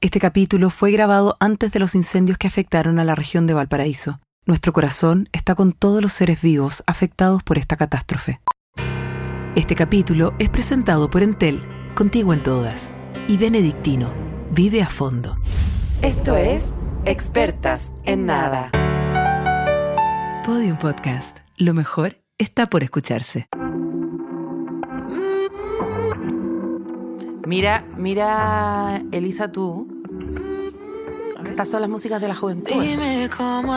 Este capítulo fue grabado antes de los incendios que afectaron a la región de Valparaíso. Nuestro corazón está con todos los seres vivos afectados por esta catástrofe. Este capítulo es presentado por Entel, contigo en todas, y Benedictino, vive a fondo. Esto es Expertas en Nada. Podium Podcast. Lo mejor está por escucharse. Mira, Elisa, tú. Estas son las músicas de la juventud. Dime cómo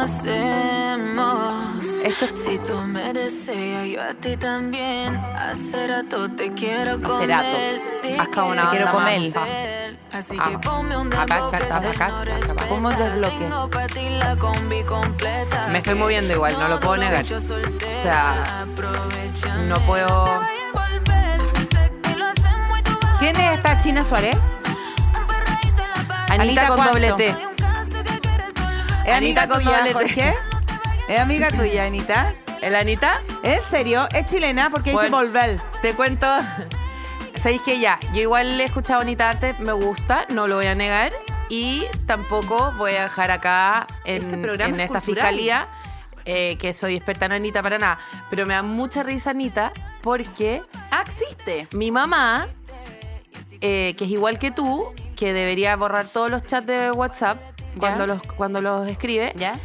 hacemos. Esto Si tú me deseas, yo a ti también. Hace rato te quiero Hace comer. rato. Acá una Te quiero banda comer. mansa. Así Ah, que ponme un acá, dembow que acá, ese acá, no acá. respeta. Ponme un desbloque. Tengo pa' ti la combi completa. Me estoy moviendo igual, no lo puedo negar. Yo soltera, O sea, aprovechame. no puedo. Te voy a envolver. Sé que lo hacemos y tú vas a ¿Quién es esta China Suárez? un perreíto en la barra. Anita con ¿cuánto? doble T. Hay un caso que quieres resolver. ¿Es Anita amiga con tuya, doble T. Jorge? ¿Es amiga tuya, Anita? ¿La Anita? ¿En serio? ¿Es chilena? Porque dice Bueno. volver. Te cuento. ¿Sabéis que ya? Yo igual le he escuchado a Anita antes, me gusta, no lo voy a negar. Y tampoco voy a dejar acá en, Este programa en es esta cultural. fiscalía que soy experta en Anita para nada. Pero me da mucha risa Anita porque Ah, existe. mi mamá, que es igual que tú, que debería borrar todos los chats de WhatsApp Ya. cuando los escribe. ¿Ya?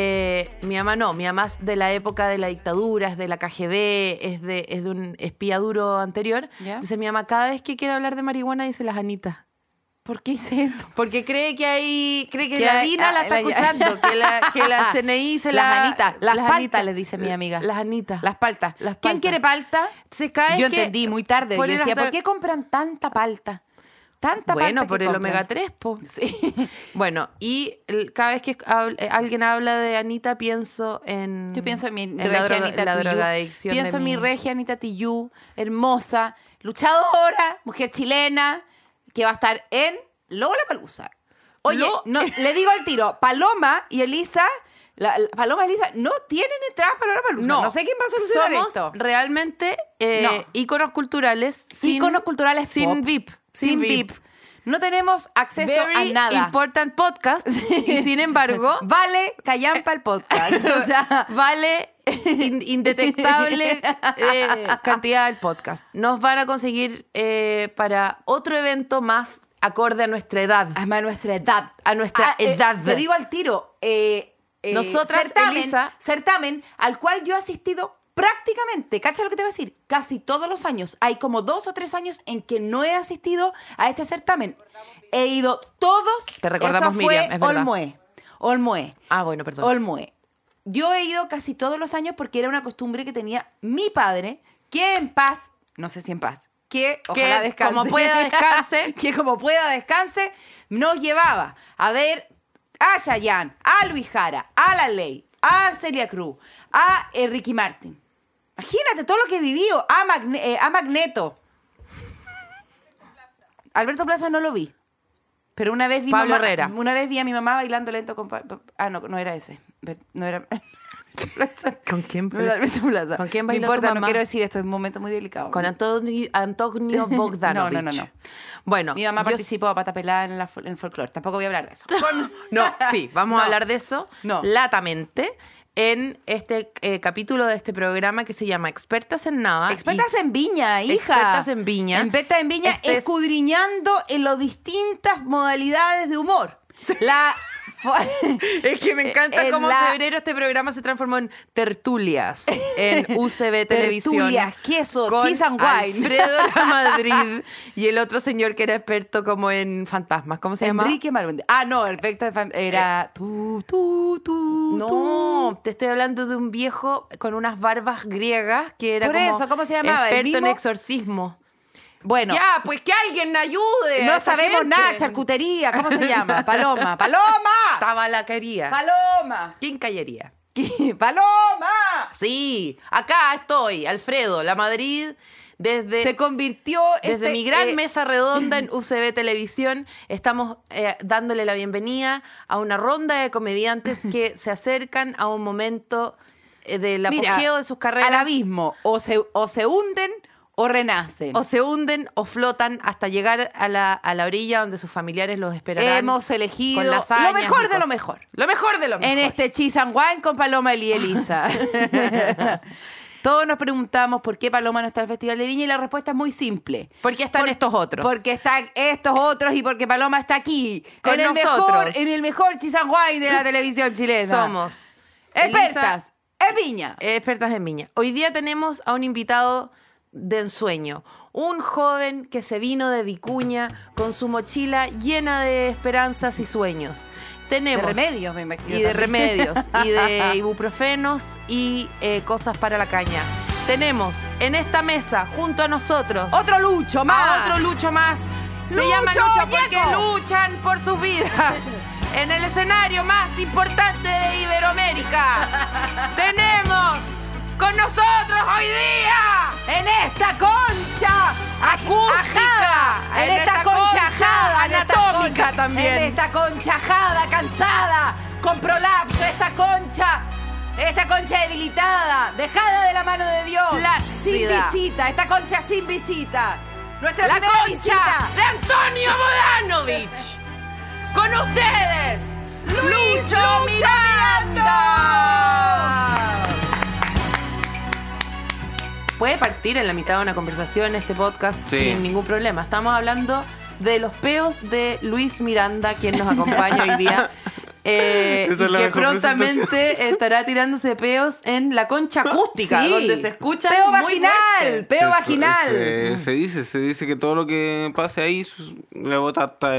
Mi mamá no, mi mamá es de la época de la dictadura, es de la KGB, es de un espía duro anterior. Ya. Entonces mi mamá cada vez que quiere hablar de marihuana dice las Anitas. ¿Por qué hice eso? Porque cree que Que la hay- DINA la está la- escuchando, que la CNI se Las la... Anitas. Las paltas, Anitas. le dice mi amiga. Las Anitas. Las paltas. Las ¿Quién paltas. quiere palta? Se cae Yo que entendí muy tarde. Yo poner decía, hasta- ¿por qué compran tanta palta? Tanta Bueno, palta por que el compran. omega 3, po. Sí. Bueno, y cada vez que alguien habla de Anita, pienso en... Yo pienso en mi la regia droga- Anita la Tijoux. drogadicción Pienso de en mi regia Anita Tijoux, hermosa, luchadora, mujer chilena, que va a estar en Lollapalooza. Oye, no, le digo al tiro, Paloma y Elisa, Paloma y Elisa no tienen entradas para Lollapalooza. No sé quién va a solucionar somos esto. realmente No. íconos culturales Íconos culturales sin pop, VIP. sin VIP. No tenemos acceso Very a nada. important podcast. Y sin embargo, Vale callampa el podcast. O sea, vale indetectable cantidad del podcast. Nos van a conseguir para otro evento más acorde a nuestra edad. además de nuestra edad. A nuestra edad. Te digo al tiro. Nosotras, Elisa- certamen al cual yo he asistido prácticamente, cacha lo que te voy a decir, casi todos los años. Hay como 2 o 3 años en que no he asistido a este certamen. He ido todos. Te recordamos, Eso fue Miriam, es verdad. Olmué. Ah, bueno, perdón. Olmué. Yo he ido casi todos los años porque era una costumbre que tenía mi padre, que en paz, no sé si en paz, que ojalá descanse. como pueda descanse. Que como pueda descanse, nos llevaba a ver a Chayanne, a Luis Jara, a La Ley, a Celia Cruz, a Ricky Martin. Imagínate todo lo que he vivido, a Magneto. Alberto Plaza no lo vi. Pero una vez vi Pablo Herrera. Una vez vi a mi mamá bailando lento con... no era ese. No era... ¿Con quién? No era Alberto Plaza. ¿Con quién No bailó importa, tu no mamá? quiero decir esto, es un momento muy delicado. Con Antonio Bogdanovich. No. Bueno, Mi mamá yo- participó a pata pelada en el folclore. Tampoco voy a hablar de eso. No, sí, vamos No. a hablar de eso No. latamente en este capítulo de este programa que se llama Expertas en Nada. Expertas en Viña, hija. Expertas en Viña. Expertas en Viña, Este es- escudriñando en las distintas modalidades de humor. Es que me encanta en cómo la- en febrero este programa se transformó en tertulias en UCB Televisión. Tertulias, queso, con cheese and wine. Alfredo La Madrid y el otro señor que era experto como en fantasmas. ¿Cómo se llama? Enrique Maruende. Ah, no, el efecto era tú. No, te estoy hablando de un viejo con unas barbas griegas que era Por como eso, ¿cómo se llamaba? ¿El experto en mismo? exorcismo. Bueno, Ya, pues que alguien ayude. a no esa sabemos gente. nada, charcutería. ¿Cómo se llama? Paloma. Tabalaquería. Paloma. ¿Quién callaría? Paloma. Sí, acá estoy, Alfredo, La Madrid, desde... Se convirtió Desde mi gran mesa redonda en UCB Televisión, estamos dándole la bienvenida a una ronda de comediantes que se acercan a un momento del apogeo de sus carreras. Al abismo. O se hunden o renacen. O se hunden o flotan hasta llegar a la orilla donde sus familiares los esperarán. Hemos elegido con lasañas lo mejor y de lo cosas. mejor. Lo mejor de lo mejor. En este Cheese and Wine con Paloma y Elisa. Todos nos preguntamos por qué Paloma no está en el Festival de Viña y la respuesta es muy simple. Porque están estos otros. Porque están estos otros y porque Paloma está aquí. Con en nosotros. el mejor Cheese and Wine de la televisión chilena. Somos expertas en Viña. Expertas en Viña. Hoy día tenemos a un invitado de ensueño. Un joven que se vino de Vicuña con su mochila llena de esperanzas y sueños. Tenemos De remedios, me imagino. y de también. remedios y de ibuprofenos y cosas para la caña. Tenemos en esta mesa junto a nosotros Otro Lucho más. a otro Lucho más. Se ¡Lucho llama Lucho porque Ñeco! luchan por sus vidas en el escenario más importante de Iberoamérica. Tenemos con nosotros hoy día En esta concha acústica, ajada, en esta concha ajada, en esta anatómica concha- también. En esta concha ajada, cansada, con prolapso, esta concha debilitada, dejada de la mano de Dios, sin Flácida. visita, esta concha sin visita. Nuestra la primera concha visita. de Antonio Bodanovich. Con ustedes, Lucho Miranda. Puede partir en la mitad de una conversación este podcast Sí. sin ningún problema. Estamos hablando de los peos de Luis Miranda, quien nos acompaña hoy día. Y Esa es la que mejor prontamente estará tirándose peos en la concha acústica, Sí. donde se escucha Peo muy vaginal, fuerte. peo vaginal. Se dice que todo lo que pase ahí le bota hasta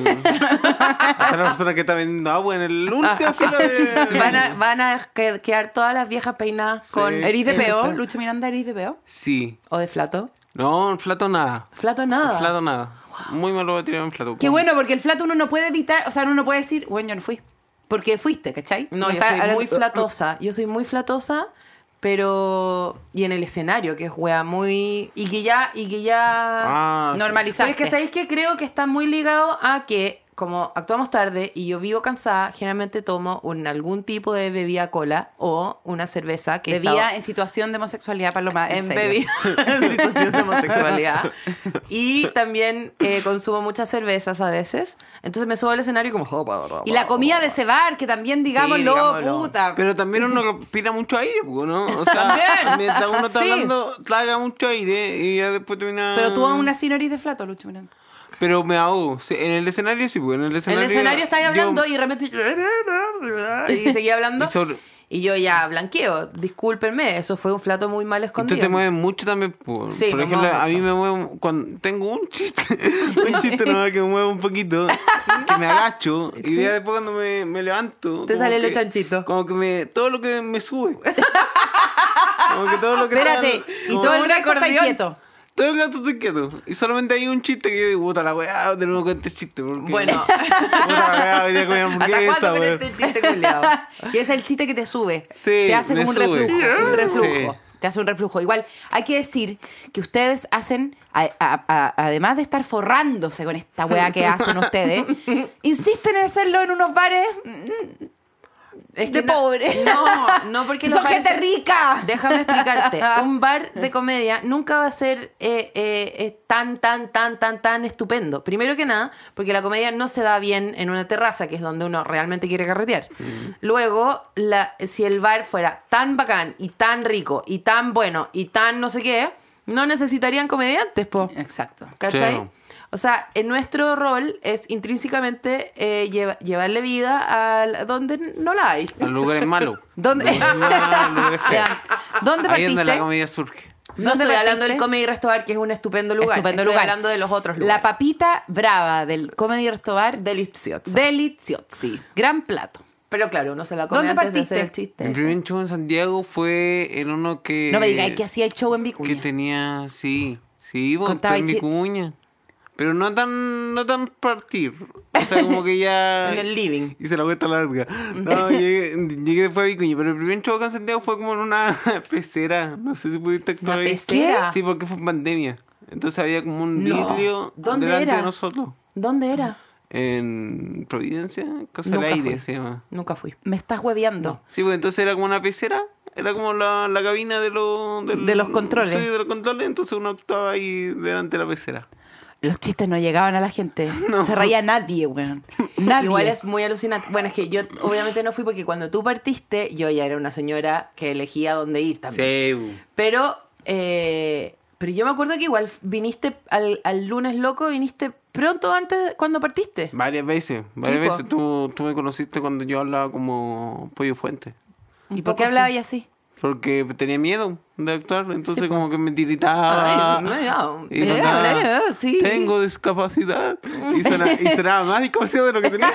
hasta la persona que está vendiendo agua en el último filo de... Van a quedar todas las viejas peinadas Sí. con... ¿Eres de el peo? peo. Lucho Miranda, ¿eres de peo? Sí. ¿O de flato? No, en flato nada. Flato nada. Flato nada. Muy malo voy a tirar en flato. Qué bueno, porque el flato uno no puede evitar, o sea, uno no puede decir, bueno, yo no fui. Porque fuiste, ¿cachai? No, yo está soy hablando- muy flatosa. Yo soy muy flatosa, pero... Y en el escenario, que es wea muy... Y que ya... Ah, sí. Normalizaste. Pero es que sabéis que creo que está muy ligado a que, como actuamos tarde y yo vivo cansada, generalmente tomo algún tipo de bebida cola o una cerveza que Bebida estaba en situación de homosexualidad, Paloma. en serio. bebida en situación de homosexualidad. Y también consumo muchas cervezas a veces. Entonces me subo al escenario y como... Y la comida de ese bar, que también, digámoslo, digámoslo. puta. Pero también uno respira mucho aire, ¿no? O sea, También. mientras uno está Sí. hablando, traga mucho aire y ya después termina... Pero tú aún así no eres de flato, Lucho Miranda. Pero me ahogo. Sí, en el escenario sí, porque en el En escenario... el escenario estáis hablando yo- y de repente... Y seguía hablando. Y sobre- Y yo ya blanqueo. Discúlpenme, eso fue un flato muy mal Y escondido. tú te mueves mucho también. Sí, Por me ejemplo, muevo a mí mucho. me muevo cuando tengo un chiste, nomás que me muevo un poquito, que me agacho y ya después cuando me levanto. Te como sale lo que- chanchito. Como que todo lo que me sube. Como que todo lo que Espérate, está- y como- todo el un resto está acordeón. quieto. todo el rato estoy quieto. Y solamente hay un chiste que yo digo, puta la weá, de nuevo con este chiste. Porque, Bueno. puta la weá, hoy día comí ¿Hasta hamburguesa, cuándo con weón. este chiste culiao? Y es el chiste que te sube. Sí, te hace me como un sube. reflujo. Un reflujo. Sí. Te hace un reflujo. Igual, hay que decir que ustedes hacen, además de estar forrándose con esta weá que hacen ustedes, insisten en hacerlo en unos bares Es de pobre. No, porque Si los son gente bares- rica. Déjame explicarte. Un bar de comedia nunca va a ser tan estupendo. Primero que nada, porque la comedia no se da bien en una terraza, que es donde uno realmente quiere carretear. Luego, si el bar fuera tan bacán y tan rico y tan bueno y tan no sé qué, no necesitarían comediantes, po. Exacto. ¿Cachai? Sí. O sea, en nuestro rol es intrínsecamente llevarle vida a donde no la hay. Al lugar es malo. ¿Dónde? Al lugar es feo. Vean, ¿Dónde Ahí es donde la partiste? comedia surge. no ¿Dónde estoy hablando partiste? del Comedy Restobar, que es un estupendo lugar. Estupendo Estoy lugar. hablando de los otros La lugares. papita brava del Comedy Restobar. Deliciosa. Deliziosi. Gran plato. Pero claro, uno se la come ¿Dónde antes de partiste? hacer el chiste. Mi primer show en Santiago fue en uno que... No me digáis que hacía el show en Vicuña. Que tenía, sí, vos, Contaba en chi- Vicuña. Pero no tan partir. O sea, como que ya... En el living. Hice la vuelta larga. No, llegué después a Vicuña. Pero el primer show acá en Santiago fue como en una pecera. No sé si pudiste actuar ¿Una ahí. pecera? Sí, porque fue en pandemia. Entonces había como un No. vidrio ¿Dónde delante era? de nosotros. ¿Dónde era? En Providencia, Casa Nunca del Aire fui. se llama. Nunca fui. Me estás hueveando. Sí, pues entonces era como una pecera era como la cabina de los controles. Sí, de los controles, entonces uno actuaba ahí delante de la pecera. Los chistes no llegaban a la gente. No se reía nadie, weón. Nadie. Igual es muy alucinante. Bueno, es que yo obviamente no fui porque cuando tú partiste, yo ya era una señora que elegía dónde ir también. Sí. Pero yo me acuerdo que igual viniste al lunes loco, viniste pronto antes cuando partiste. Varias veces. Tú me conociste cuando yo hablaba como Pollo Fuente. ¿Y por qué hablaba así? Porque tenía miedo de actuar, entonces Sí, como que me tiritaba. Y pasaba, sí. tengo discapacidad. Y sonaba más discapacidad de lo que tenía.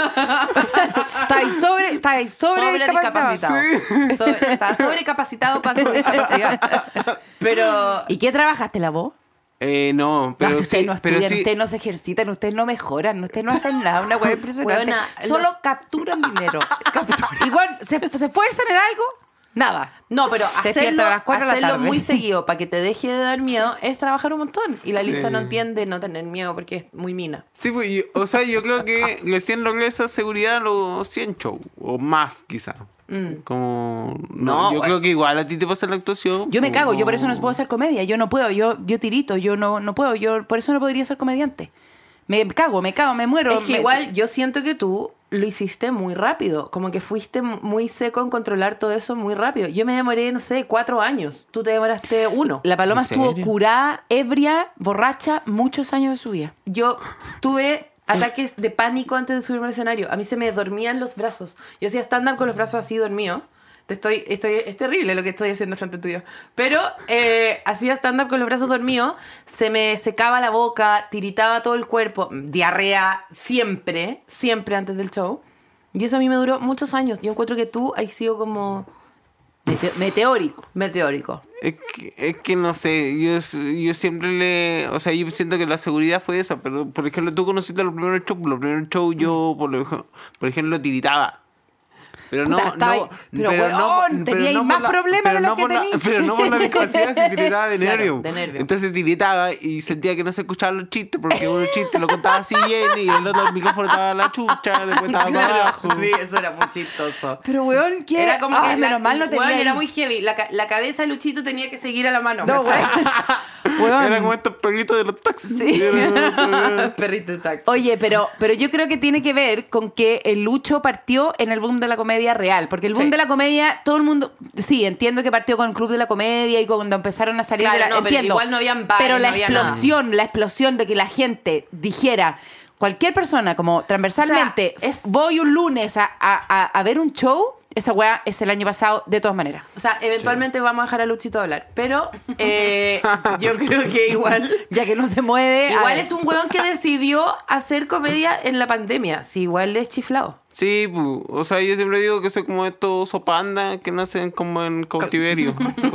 Estáis sobre discapacitado. Estaba sobrecapacitado para su discapacidad. Pero... ¿Y qué trabajaste la voz? No, pero si ustedes sí, no pero estudian, sí. ustedes no se ejercitan, ustedes no mejoran, ustedes no hacen nada, una hueá impresionante. Huevona, Solo capturan dinero. Igual, ¿se esfuerzan en algo? Nada. No, pero Se despiertan a las 4 de la hacerlo tarde. muy seguido para que te deje de dar miedo es trabajar un montón. Y la Sí. Lisa no entiende no tener miedo porque es muy mina. Sí, pues, yo creo que recién logré esa seguridad a los 100 shows, o más quizá. Como... No, yo bueno. creo que igual a ti te pasa la actuación. Yo me cago, yo por eso no como- puedo hacer comedia, yo no puedo, yo tirito, yo no puedo, yo por eso no podría ser comediante. Me cago, me muero. Es que igual yo siento que tú lo hiciste muy rápido. Como que fuiste muy seco en controlar todo eso muy rápido. Yo me demoré, no sé, 4 años. Tú te demoraste 1. La Paloma ¿En estuvo serio? curada, ebria, borracha, muchos años de su vida. Yo tuve ataques de pánico antes de subirme al escenario. A mí se me dormían los brazos. Yo hacía stand-up con los brazos así dormidos. Es terrible lo que estoy haciendo frente tuyo. Pero hacía stand-up con los brazos dormidos, se me secaba la boca, tiritaba todo el cuerpo, diarrea siempre antes del show. Y eso a mí me duró muchos años. Yo encuentro que tú has sido como meteórico. Es que no sé, yo siempre o sea, yo siento que la seguridad fue esa, pero por ejemplo, tú conociste los primeros shows, yo por ejemplo tiritaba. Pero Puta, weón, teníais más problemas de los que teníais. Pero no por la discapacidad, se tiritaba de Claro, nervio. de nervio. Entonces tiritaba y sentía que no se escuchaban los chistes, porque uno chiste lo contaba así bien y el otro el micrófono estaba a la chucha, después estaba para abajo. sí, eso era muy chistoso. Pero weón, ¿qué? Era como que menos mal no tenía weón, ahí. era muy heavy. La cabeza de Luchito tenía que seguir a la mano. No, ¿cachai? weón. Era como estos perritos de los taxis. Sí. Perrito de tacto. Oye, pero yo creo que tiene que ver con que el Lucho partió en el boom de la comedia real. Porque el boom Sí. de la comedia, todo el mundo... Sí, entiendo que partió con el Club de la Comedia y cuando empezaron a salir Claro, de la... no, pero entiendo. igual no habían bares, Pero la no había explosión de que la gente dijera... Cualquier persona, como transversalmente, O sea, es- voy un lunes a ver un show, esa weá es el año pasado de todas maneras. O sea, eventualmente vamos a dejar a Luchito hablar. Pero yo creo que igual... Ya que no se mueve... a Igual ver. es un weón que decidió hacer comedia en la pandemia. Sí, igual es chiflado. Sí, o sea, yo siempre digo que soy como estos sopanda que nacen como en cautiverio.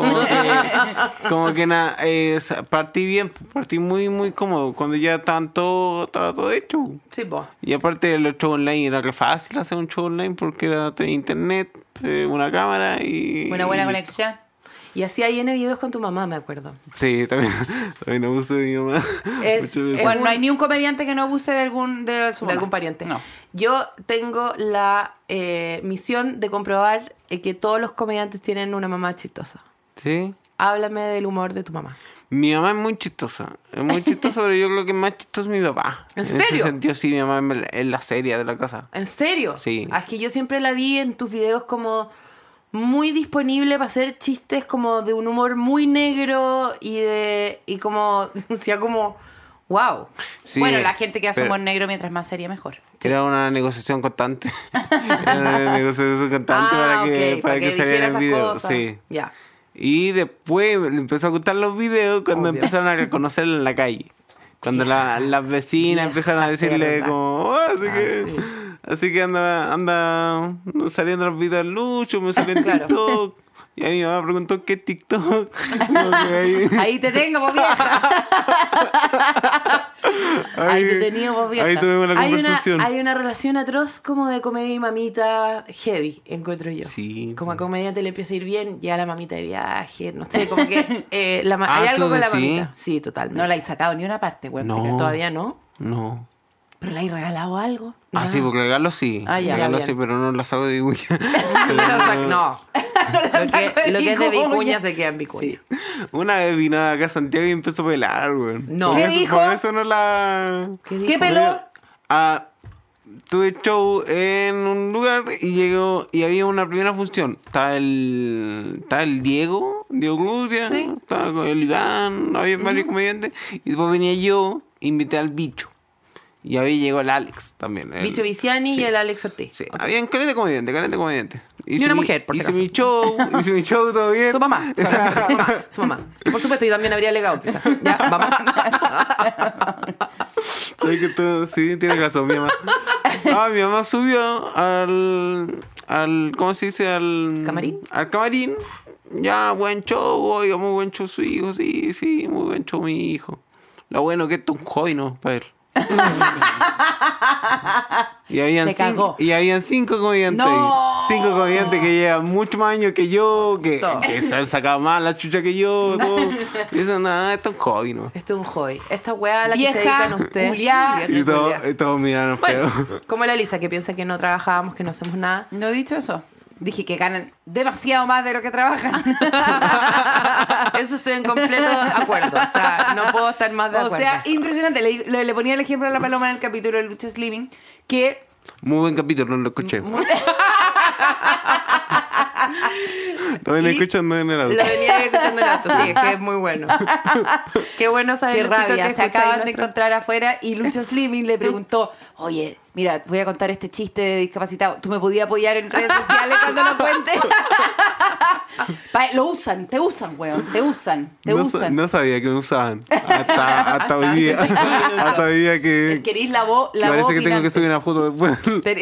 Partí bien, partí muy, muy cómodo. Cuando ya estaba todo hecho. Sí, po. Y aparte los shows online era re fácil hacer un show online porque era de internet, una cámara y... Una buena conexión. Y hacía N videos con tu mamá, me acuerdo. Sí, también abuso de mi mamá. Es- Muchas veces. Bueno, no hay ni un comediante que no abuse de algún pariente. No. Yo tengo la misión de comprobar que todos los comediantes tienen una mamá chistosa. Sí. Háblame del humor de tu mamá. Mi mamá es muy chistosa. Es muy chistosa, pero yo creo que es más chistoso mi papá. ¿En ese serio? sentido, sí, mi mamá es la seria de la casa. ¿En serio? Sí. Ah, es que yo siempre la vi en tus videos como muy disponible para hacer chistes como de un humor muy negro y como decía como wow. Sí, Bueno, la gente que hace pero humor negro mientras más sería mejor. Era una negociación constante. Era una negociación constante Ah, para que saliera dijera el esas video. cosas. Sí. Ya. Y después le empezó a gustar los videos cuando Obvio. empezaron a reconocerla en la calle. Cuando las vecinas empezaron a sí, decirle verdad. como, así que anda saliendo los videos de Lucho, me sale en Claro. TikTok. Y ahí mi mamá preguntó, ¿qué TikTok? Como que ahí- Ahí te tengo, vos vieja. Ahí te tenía, vos vieja. Ahí tuvimos la Hay conversación. hay una relación atroz como de comedia y mamita heavy, encuentro yo. Sí. Como a comediante le empieza a ir bien, ya la mamita de viaje, no sé, como que hay Ah, algo con la entonces sí. mamita. Sí, totalmente. No la he sacado ni una parte, güey. No. Todavía no. No. ¿Pero le has regalado algo? Ah, sí, porque regalo sí. Ah, ya, Regalo bien. sí, pero no la saco de Vicuña. No. Lo que es de Vicuña se queda en Vicuña. Una vez vino acá a Santiago y empezó a pelar, güey. No. ¿Qué Por eso- dijo? Por eso no la... ¿Qué peló? Ah, tuve show en un lugar y llegó y había una primera función. Estaba el Diego Glutria, Sí. estaba con el Iván, había varios comediantes. Y después venía yo, invité al Bicho. Y ahí llegó el Alex también. Bicho Viciani y el Alex Ortiz. Sí, habían caleta de comediantes. Y una mujer, por si hice acaso. hice mi show, todo bien. Su mamá, su mamá. Por supuesto, y también habría legado. Quizás. Ya, vamos. Sabes que tú, sí, tienes razón, mi mamá. Ah, mi mamá subió al ¿cómo se dice? ¿Camarín? Al camarín. Ya, buen show, oiga, muy buen show su hijo, sí, muy buen show mi hijo. Lo bueno que esto es un hobby, ¿no? Para él. y Te cagó. habían 5 comediantes. No. 5 comediantes que llevan mucho más años que yo, que Todo. se han sacado más la chucha que yo. Todo. Y eso, nada, esto es un hobby, ¿no? Esto es un hobby. Esta weá a la que se Vieja, dedican ustedes. culiá. Vieja Y culiá. todos miraron Bueno, feo. como la Elisa, que piensa que no trabajamos, que no hacemos nada. No he dicho eso. Dije que ganan demasiado más de lo que trabajan. Eso estoy en completo acuerdo. O sea, no puedo estar más de O acuerdo. sea, impresionante. Le ponía el ejemplo a la Paloma en el capítulo de Lucha Slimming, que Muy buen capítulo, no lo escuché. No venía escuchando en el auto. lo venía escuchando en el auto, sí, es que es muy bueno. Qué bueno saber, qué Luchito, rabia. que Se escucháis acaban de nuestro- encontrar afuera y Lucho Slimming le preguntó, oye, mira, voy a contar este chiste de discapacitado. ¿Tú me podías apoyar en redes sociales cuando lo cuente? Te usan, weón. Te usan. No sabía que me usaban. Hasta hoy día. Hasta hoy día que Querís la voz que parece que tengo opinante. que subir una foto después.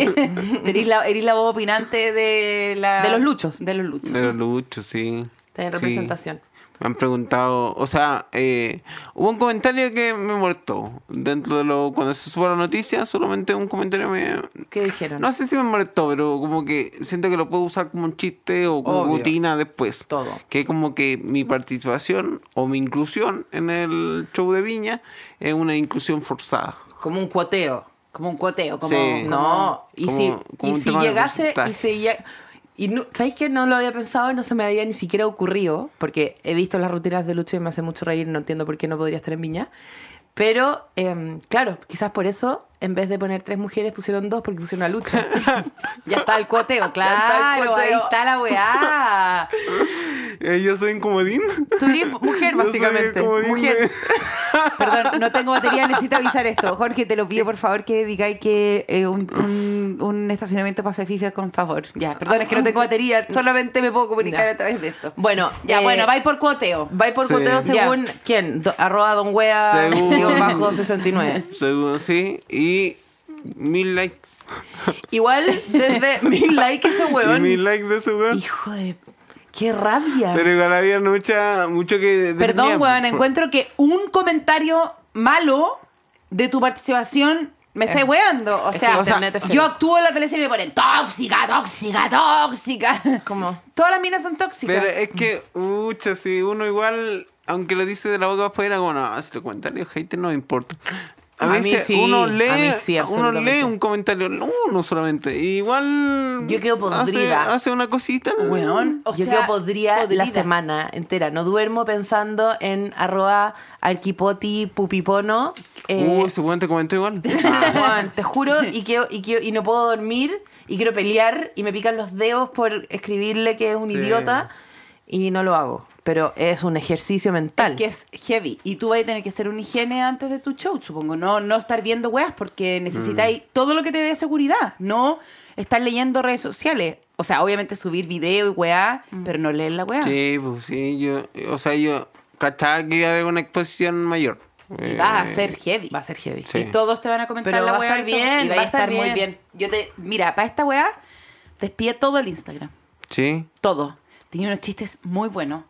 Erís la voz opinante de los luchos. De los luchos. De los luchos, sí. Está en Sí. representación. Me han preguntado, o sea, hubo un comentario que me molestó. Dentro de lo, cuando se supo la noticia, solamente un comentario me... ¿Qué dijeron? No sé si me molestó, pero como que siento que lo puedo usar como un chiste o como Obvio. rutina después. Todo. Que como que mi participación o mi inclusión en el show de Viña es una inclusión forzada. Como un cuoteo. Como un cuoteo, como... Sí. No, y como- si, como y un si tema de llegase, porcentaje. y no, ¿sabéis que no lo había pensado? No se me había ni siquiera ocurrido, porque he visto las rutinas de Lucho y me hace mucho reír, no entiendo por qué no podría estar en Viña. Pero, claro, quizás por eso, en vez de poner 3 mujeres, pusieron 2 porque pusieron a Lucho. Ya está el cuoteo, claro. está el cuoteo. Ahí está la weá. Yo soy un comodín. Tú eres mujer, Yo soy básicamente. el comodín Mujer. de- Perdón, no tengo batería, necesito avisar esto. Jorge, te lo pido por favor que digáis que un estacionamiento para Fefifa, con favor. Ya, perdón, es que no tengo batería, solamente me puedo comunicar Ya. a través de esto. Bueno, Ya, bueno, vais por cuoteo. Va por Sí. cuoteo Ya. según, ¿quién? Arroba Don Wea, Según- guión bajo 69. Según sí. Y 1000 likes. Igual, desde 1000 likes ese Y huevón. 1000 likes de ese weón. Hijo de... ¡Qué rabia! Pero igual había mucho que... Perdón, tenía, weón, por- encuentro que un comentario malo de tu participación me está weando. O es sea, que internet es yo heavy. actúo en la teleserie y me ponen tóxica, tóxica, tóxica. ¿Cómo? Todas las minas son tóxicas. Pero es que, si uno igual, aunque lo dice de la boca afuera, bueno, si los comentarios hater no me importa. A mí veces sí, uno a mí lee, sí, uno absolutamente. lee un comentario, no solamente. Igual Yo quedo podrida. hace una cosita. Weón, o Yo sea, quedo podría podrida. la semana entera. No duermo pensando en arroba arquipoti pupipono. Ese weón te comentó igual. Juan, te juro, y no puedo dormir, y quiero pelear, y me pican los dedos por escribirle que es un Sí. idiota, y no lo hago. Pero es un ejercicio mental. Es que es heavy. Y tú vas a tener que hacer una higiene antes de tu show, supongo. No estar viendo weas porque necesitáis todo lo que te dé seguridad. No estar leyendo redes sociales. O sea, obviamente subir video y weá, pero no leer la weá. Sí, pues sí, yo cachaba que iba a haber una exposición mayor. Y vas a ser heavy. Va a ser heavy. Sí. Y todos te van a comentar Pero la va a weá. estar y todo, bien, y va a estar muy bien. Mira, para esta weá, te espía todo el Instagram. Sí. Todo. Tenía unos chistes muy buenos.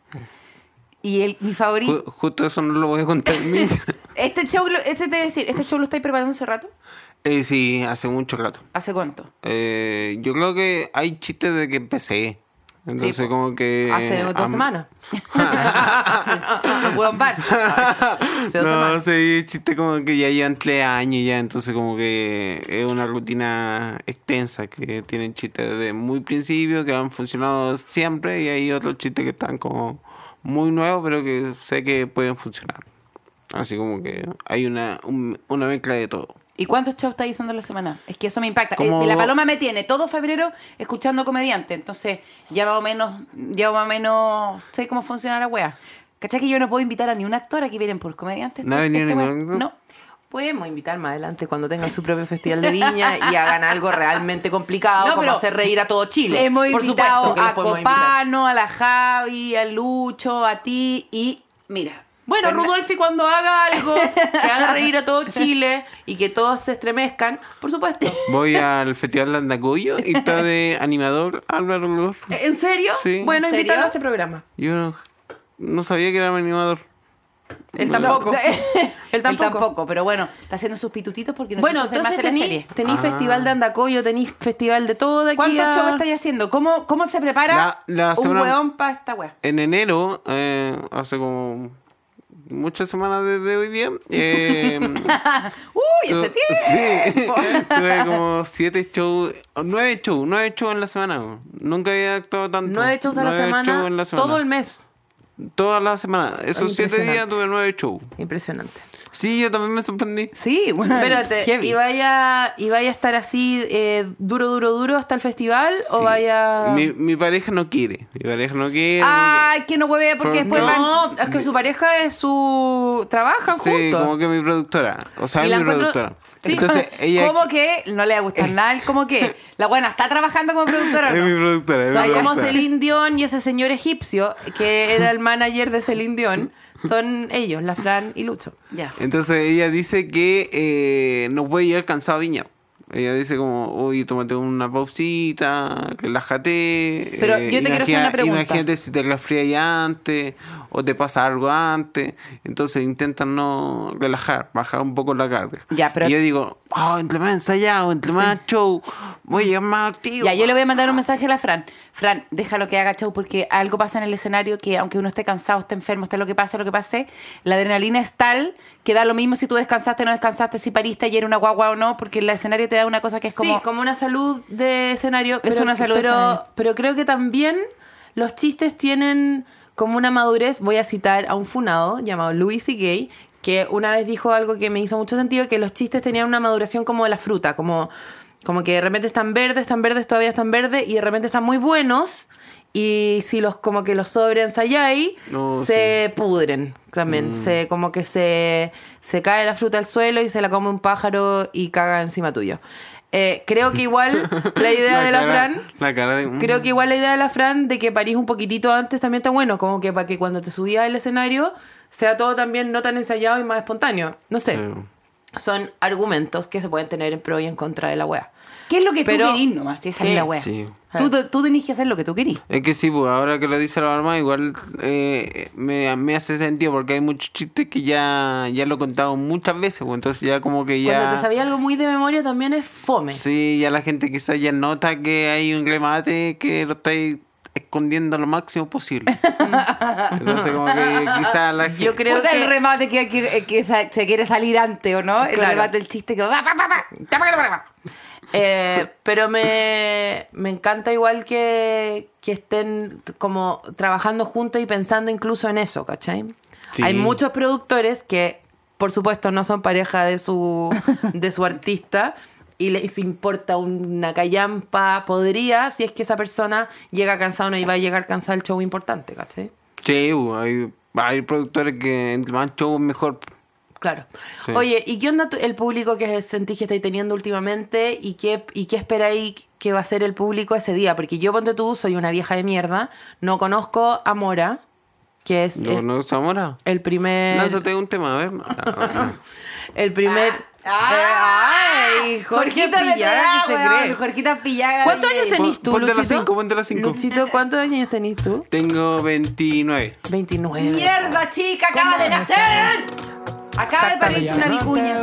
Y mi favorito. Justo eso no lo voy a contar en mí. Este show lo estáis preparando hace rato. Sí, hace mucho rato. ¿Hace cuánto? Yo creo que hay chistes de que empecé. Entonces Sí, po. como que... Hace 2 semanas. Hueón Barça. Hace 2 No, semanas. sé, chiste como que ya llevan 3 años ya, entonces como que es una rutina extensa que tienen chistes desde muy principio que han funcionado siempre y hay otros chistes que están como muy nuevos pero que sé que pueden funcionar. Así como que hay una mezcla de todo. ¿Y cuántos shows estáis haciendo a la semana? Es que eso me impacta. Como- La Paloma me tiene todo febrero escuchando comediante. Entonces, ya más o menos sé cómo funciona la wea. ¿Cachai que yo no puedo invitar a ni un actor a que vienen por comediantes? ¿No ha venido ningún wea? actor? No. Podemos invitar más adelante cuando tengan su propio festival de viña y hagan algo realmente complicado, No, como pero hacer reír a todo Chile. Hemos Por invitado supuesto que los a podemos invitar. Copano, a la Javi, a Lucho, a ti y mira. Bueno, Fernan- Rudolfi cuando haga algo que haga reír a todo Chile y que todos se estremezcan, por supuesto. Voy al Festival de Andacoyo y está de animador Álvaro Rodolfo. ¿En serio? Sí. Bueno, ¿En serio? invítalo a este programa. Yo no sabía que era animador. Él tampoco. Él Él tampoco. tampoco, pero bueno, está haciendo sus pitutitos porque no Bueno, quiso hacer más entonces teleserie. tenéis festival de Andacoyo, tenéis festival de todo de aquí ¿Cuántos a... shows estáis haciendo? ¿Cómo se prepara La un semana- weón para esta wea? En enero, hace como muchas semanas desde hoy día, ¡Uy, ese tiempo! Sí, tuve como 9 shows en la semana. Nunca había actuado tanto. 9 shows a la 9 semana, shows en la semana. todo el mes. Toda la semana. Esos 7 Impresionante. días tuve 9 shows. Impresionante. Sí, yo también me sorprendí. Sí, bueno. Espérate, heavy. ¿y vaya a estar así duro hasta el festival? ¿O Sí. vaya...? Mi pareja no quiere. Mi pareja no quiere. Ay, que no hueve porque Por- después van... No, es que su pareja es su... Trabajan Sí, juntos. como que mi productora. O sea, Y es la mi encuentro- productora. Sí. Entonces, ella ¿Cómo que no le va a gustar nada? ¿Cómo que? La buena está trabajando como productora. ¿o es no? mi productora. es Son mi como productora. Celine Dion y ese señor egipcio, que era el manager de Celine Dion. Son ellos, la Fran y Lucho. Ya. Entonces ella dice que no puede llegar cansado a Viña. Ella dice como, oye, tómate una pausita, relájate. Pero yo te quiero hacer una pregunta. Imagínate si te resfrías ya antes o te pasa algo antes. Entonces intentan no relajar, bajar un poco la carga. Ya, pero- Y yo digo, entre más ensayado, entre más show, voy a llegar más activo. Ya, yo le voy a mandar un mensaje a la Fran. Fran, déjalo que haga show porque algo pasa en el escenario que aunque uno esté cansado, esté enfermo, esté lo que pase, la adrenalina es tal que da lo mismo si tú descansaste o no descansaste, si pariste ayer una guagua o no, porque el escenario te da una cosa que es como... Sí, como una salud de escenario. Es una salud de escenario. Pero creo que también los chistes tienen como una madurez. Voy a citar a un funado llamado Louis C.K., que una vez dijo algo que me hizo mucho sentido, que los chistes tenían una maduración como de la fruta, como que de repente están verdes, todavía están verdes, y de repente están muy buenos, y si como que los sobreensayáis, No, se pudren también. Como que se cae la fruta al suelo y se la come un pájaro y caga encima tuyo. Creo que igual la idea de la Fran... La cara de... Creo que igual la idea de la Fran de que parís un poquitito antes también está bueno, como que para que cuando te subías al escenario sea todo también no tan ensayado y más espontáneo. No sé. Sí. Son argumentos que se pueden tener en pro y en contra de la wea. ¿Qué es lo que Pero- tú querís nomás? Esa es Sí, la wea. sí. Tú tenés que hacer lo que tú querís. Es que sí, pues ahora que lo dice la mamá, igual me hace sentido porque hay muchos chistes que ya lo he contado muchas veces, pues entonces ya como que ya... Cuando te sabía algo muy de memoria también es fome. Sí, ya la gente quizás ya nota que hay un remate que lo estáis escondiendo lo máximo posible. Entonces como que quizás la gente... Yo creo Puta, que... el remate que se quiere salir antes, ¿o no? El Claro. remate del chiste que... Pero me encanta igual que estén como trabajando juntos y pensando incluso en eso, ¿cachai? Sí. Hay muchos productores que, por supuesto, no son pareja de su artista y les importa una callampa. Podría, si es que esa persona llega cansada o no iba a llegar cansada al show importante, ¿cachai? Sí, hay productores que entre más show mejor. Claro. Sí. Oye, ¿y qué onda el público que sentís que estáis teniendo últimamente? ¿Y qué esperáis que va a ser el público ese día? Porque yo, ponte tú, soy una vieja de mierda. No conozco a Mora, que es ¿No Zamora? el primer... Lánzate un tema, a ver. El primer... ¡Ay! Jorge Jorquita de Pillaga, ¿qué se cree? Jorquita Pillaga. ¿Cuántos años DJ. tenés tú, Ponte las Luchito? 5, ponte las 5. Luchito, ¿cuántos años tenés tú? Tengo 29. 29. ¡Mierda, chica! ¡Acaba de nacer! Acaba de parir una vicuña.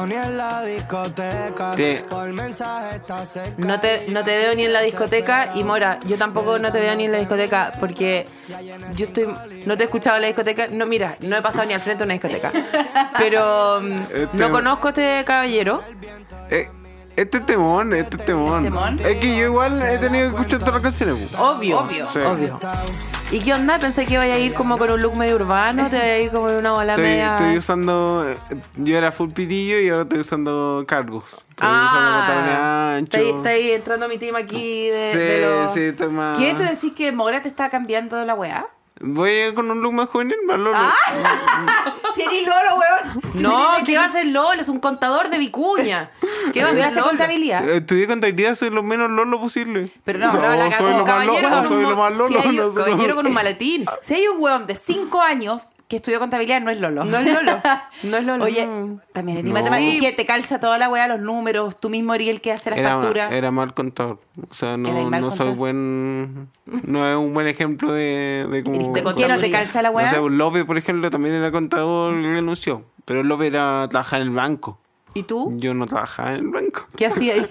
No te veo ni en la discoteca. Y Mora, yo tampoco no te veo ni en la discoteca. Porque no te he escuchado en la discoteca. No, mira, no he pasado ni al frente de una discoteca. Pero no conozco a este caballero. Este es temón. ¿Temón? Es que yo igual he tenido que escuchar todas las canciones. Obvio. Sí. ¿Y qué onda? Pensé que iba a ir como con un look medio urbano. Te iba a ir como en una bola media. Estoy usando. Yo era full pitillo y ahora estoy usando cargos. Estoy usando pantalones anchos. Está ahí entrando mi team aquí Sí, de los... sí, estoy más. ¿Qué? ¿Tú decís que Mora te está cambiando la weá? Voy con un look más juvenil, más lolo. Si eres Lolo, weón. No, ¿qué va a hacer LOL? Es un contador de vicuña. ¿Qué va a hacer ¿Estudiaste LOL? contabilidad? Estudié contabilidad, soy lo menos lolo posible. Pero no, O sea, no, la o cagó. soy lo más Caballero lolo, o con soy un lo más si lolo. hay no un sé. caballero con un maletín. Si hay un weón de 5 años que estudió contabilidad, no es Lolo. No es Lolo. No es Lolo. Oye, también eres No. matemática. ¿Qué? ¿Te calza toda la weá, los números? ¿Tú mismo eres el que hace las facturas? Era mal contador. O sea, Era no mal soy contador. buen. No es un buen ejemplo de cómo. De ¿Por qué no te calza la weá? O sea, López, por ejemplo, también era contador y renunció. Pero López era trabajar en el banco. ¿Y tú? Yo no trabajaba en el banco. ¿Qué hacía ahí?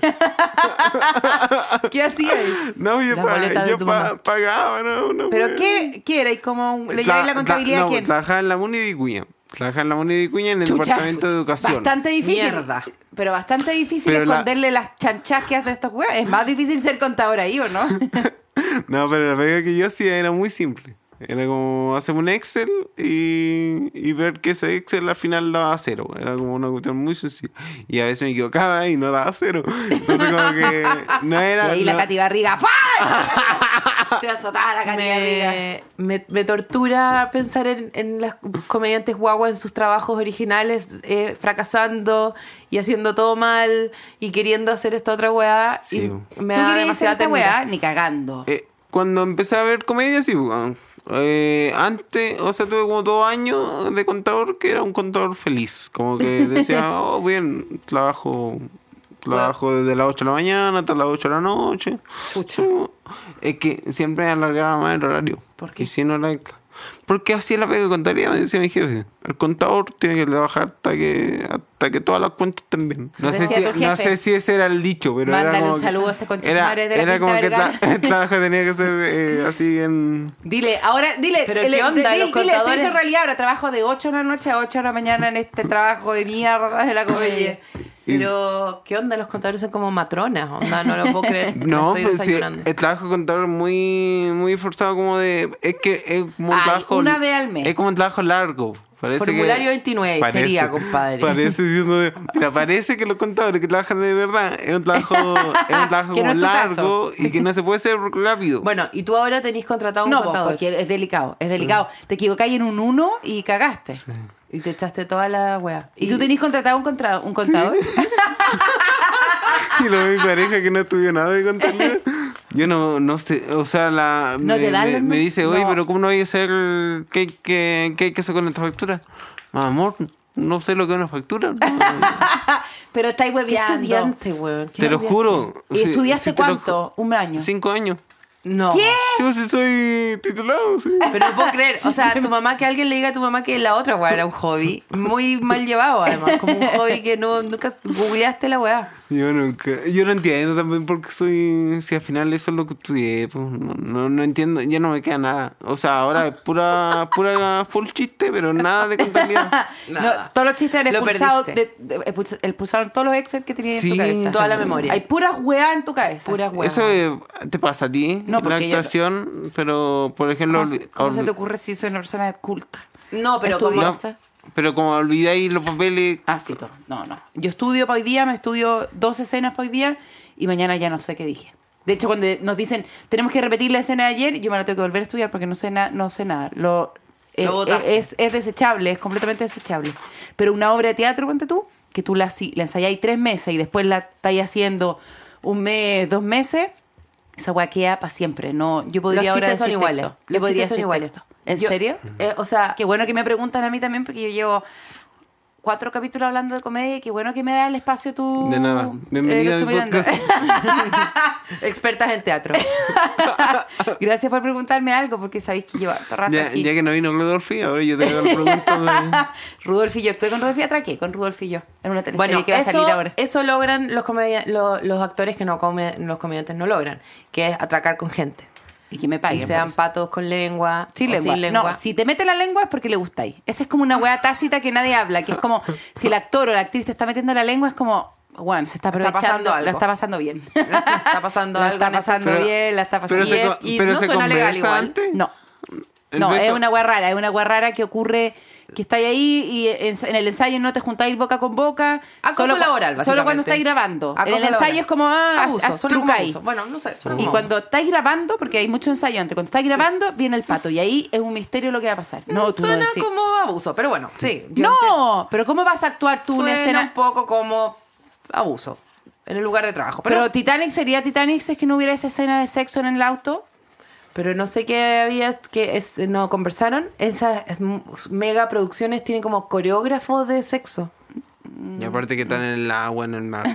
¿Qué hacía ahí? No, yo, La boleta de tu mamá. pagaba. No, ¿Pero qué era? ¿Y cómo le lleváis la contabilidad a no, quién? Trabajaba en la Muni de Vicuña. Trabajaba en la Muni de Vicuña en el Chucha. departamento de educación. Bastante difícil. Mierda. Pero bastante difícil Pero esconderle las chanchas que hacen estos weas. Es más difícil ser contador ahí, ¿o no? No, pero la pega que yo hacía era muy simple. Era como hacer un Excel y ver que ese Excel al final daba 0. Era como una cuestión muy sencilla. Y a veces me equivocaba y no daba 0. Entonces como que no era... Y ahí la no- Katy Barriga. ¡fua! Te azotaba la Katy Barriga. Me tortura pensar en las comediantes guaguas en sus trabajos originales, fracasando y haciendo todo mal y queriendo hacer esta otra weá. Sí. Y me ¿Tú da querías hacer demasiada esta ternura. weá? Ni cagando. Cuando empecé a ver comedia, sí. Bueno, antes, o sea, tuve como 2 años de contador que era un contador feliz. Como que decía, oh, bien, trabajo desde las 8 de la mañana hasta las 8 de la noche. Pucha. Es que siempre alargaba más el horario. ¿Por qué? Y si no era extra. Porque así la pega de contabilidad, me decía mi jefe. El contador tiene que trabajar hasta que todas las cuentas estén bien. No sé, Decía tu no jefe. sé si ese era el dicho, pero Mándale era como un que- saludo a ese concha era, su madre de la era Quinta como que Vergara. el trabajo tenía que ser así en... Dile, Pero ¿qué onda? Los Dile, se contadores- hizo realidad. Ahora trabajo de 8 de la noche a 8 de la mañana en este trabajo de mierda de la comedia. Pero, ¿qué onda? Los contadores son como matronas, onda, no lo puedo creer. No, Me estoy pues sí, desayunando. el trabajo de contador muy, muy forzado como de... Es que es como un Ay, trabajo... una vez al mes. Es como un trabajo largo. Parece Formulario que, 29 sería, compadre. Parece diciendo... Mira, parece que los contadores que trabajan de verdad es un trabajo Que no como es tu largo y que no se puede hacer rápido. Bueno, y tú ahora tenés contratado un No, contador. porque es delicado. Es delicado. Te equivocáis en un 1 y cagaste. Y te echaste toda la wea. ¿Y tú tenés contratado un contador? Y luego mi pareja que no estudió nada de contabilidad. Yo no sé, o sea, No te dan los me dice, oye, no. pero ¿cómo no voy a hacer qué hay que hacer con esta factura? Amor, no sé lo que es una factura. Pero estáis ¿Qué hueveando. estudiante, weón? ¿Qué Te lo estudiante? juro. ¿Y estudiaste te lo cuánto? ¿Un año? 5 años. No. ¿Qué? Sí, pues sí soy titulado, sí. Pero no puedo creer. O sea, tu mamá, que alguien le diga a tu mamá que la otra weá era un hobby. Muy mal llevado, además. Como un hobby que nunca googleaste la weá. Yo no entiendo también porque si al final eso es lo que estudié, pues no entiendo, ya no me queda nada. O sea, ahora es pura full chiste, pero nada de contabilidad. Nada. No, todos los chistes han Lo expulsado, perdiste. expulsaron todos los Excel que tenías en Sí, tu cabeza. toda la memoria. Hay puras weas en tu cabeza. Pura weá. Eso te pasa a ti, No, la porque yo- actuación, pero por ejemplo... ¿Cómo se te ocurre si soy una persona culta? No, pero como... Estudiosa. Pero como olvidáis los papeles... Ah, sí, todo. No. Yo estudio para hoy día, me estudio 2 escenas para hoy día y mañana ya no sé qué dije. De hecho, cuando nos dicen, tenemos que repetir la escena de ayer, yo me la tengo que volver a estudiar porque no sé nada. Lo botaste. Es desechable, es completamente desechable. Pero una obra de teatro, ponte tú, que tú la ensayáis 3 meses y después la estáis haciendo 1 mes, 2 meses, esa weá queda para siempre. No, yo podría Los ahora chistes son decir iguales. texto. Los Yo podría chistes son decir iguales. texto. ¿En Yo- serio? O sea, Qué bueno que me preguntan a mí también porque yo llevo 4 capítulos hablando de comedia y qué bueno que me das el espacio tú. De nada. Bienvenida a Lucho mi Miranda. podcast. Expertas en teatro. Gracias por preguntarme algo, porque sabéis que llevo harto rato Ya aquí. que no vino Rodolfi, ahora yo te hago la pregunta. Rudolf y yo. Estoy con Rudolf y atraqué con Rudolf y yo. En una teleserie Bueno, que va a salir ahora. eso logran los actores que los comediantes no logran, que es atracar con gente. Y que me paguen. Y sean por eso. patos con lengua, Sin o lengua. sin lengua. No, si te mete la lengua es porque le gustáis. Esa es como una wea tácita que nadie habla, que es como si el actor o la actriz te está metiendo la lengua, es como, bueno, se está aprovechando, pasando algo. la está pasando bien. Está pasando La algo. está en este- pasando bien, la está pasando Pero bien. y pero no se suena legal conversa igual. antes. No. El No, beso- es una wea rara que ocurre, que estáis ahí y en el ensayo no te juntáis boca con boca. Acoso solo, laboral, Solo cuando básicamente. estáis grabando. Acoso en el ensayo laboral. es como, Abuso, suena como trucáis. abuso. Bueno, no sé. suena Y como cuando estáis grabando, porque hay mucho ensayo antes, cuando estáis grabando, viene el pato. Y ahí es un misterio lo que va a pasar. No, tú suena no decís. como abuso, pero bueno, sí. yo No, pero ¿cómo vas a actuar tú suena una escena? un poco como abuso en el lugar de trabajo. Pero Titanic sería Titanic si es que no hubiera esa escena de sexo en el auto. Pero no sé qué había, no conversaron. Esas mega producciones tienen como coreógrafos de sexo. Y aparte que están en el agua, en el mar.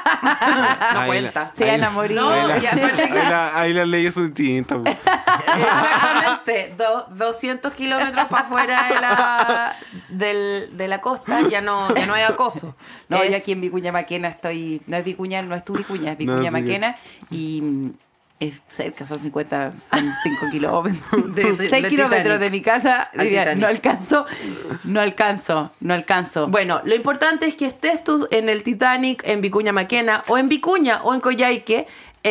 No Ahí cuenta. Se van a morir. No, y aparte que- ahí las leyes son distintas. po. Exactamente, 200 kilómetros para afuera de la costa ya no hay acoso. No, Es- yo aquí en Vicuña Maquena estoy. No es Vicuña, no es tu Vicuña, es Vicuña No, sí, Maquena. Y es cerca, son 5 kilómetros. De 6 kilómetros Titanic. de mi casa. Al Diría, Titanic. no alcanzo. Bueno, lo importante es que estés tú en el Titanic, en Vicuña Maquena, o en Vicuña, o en Coyhaique,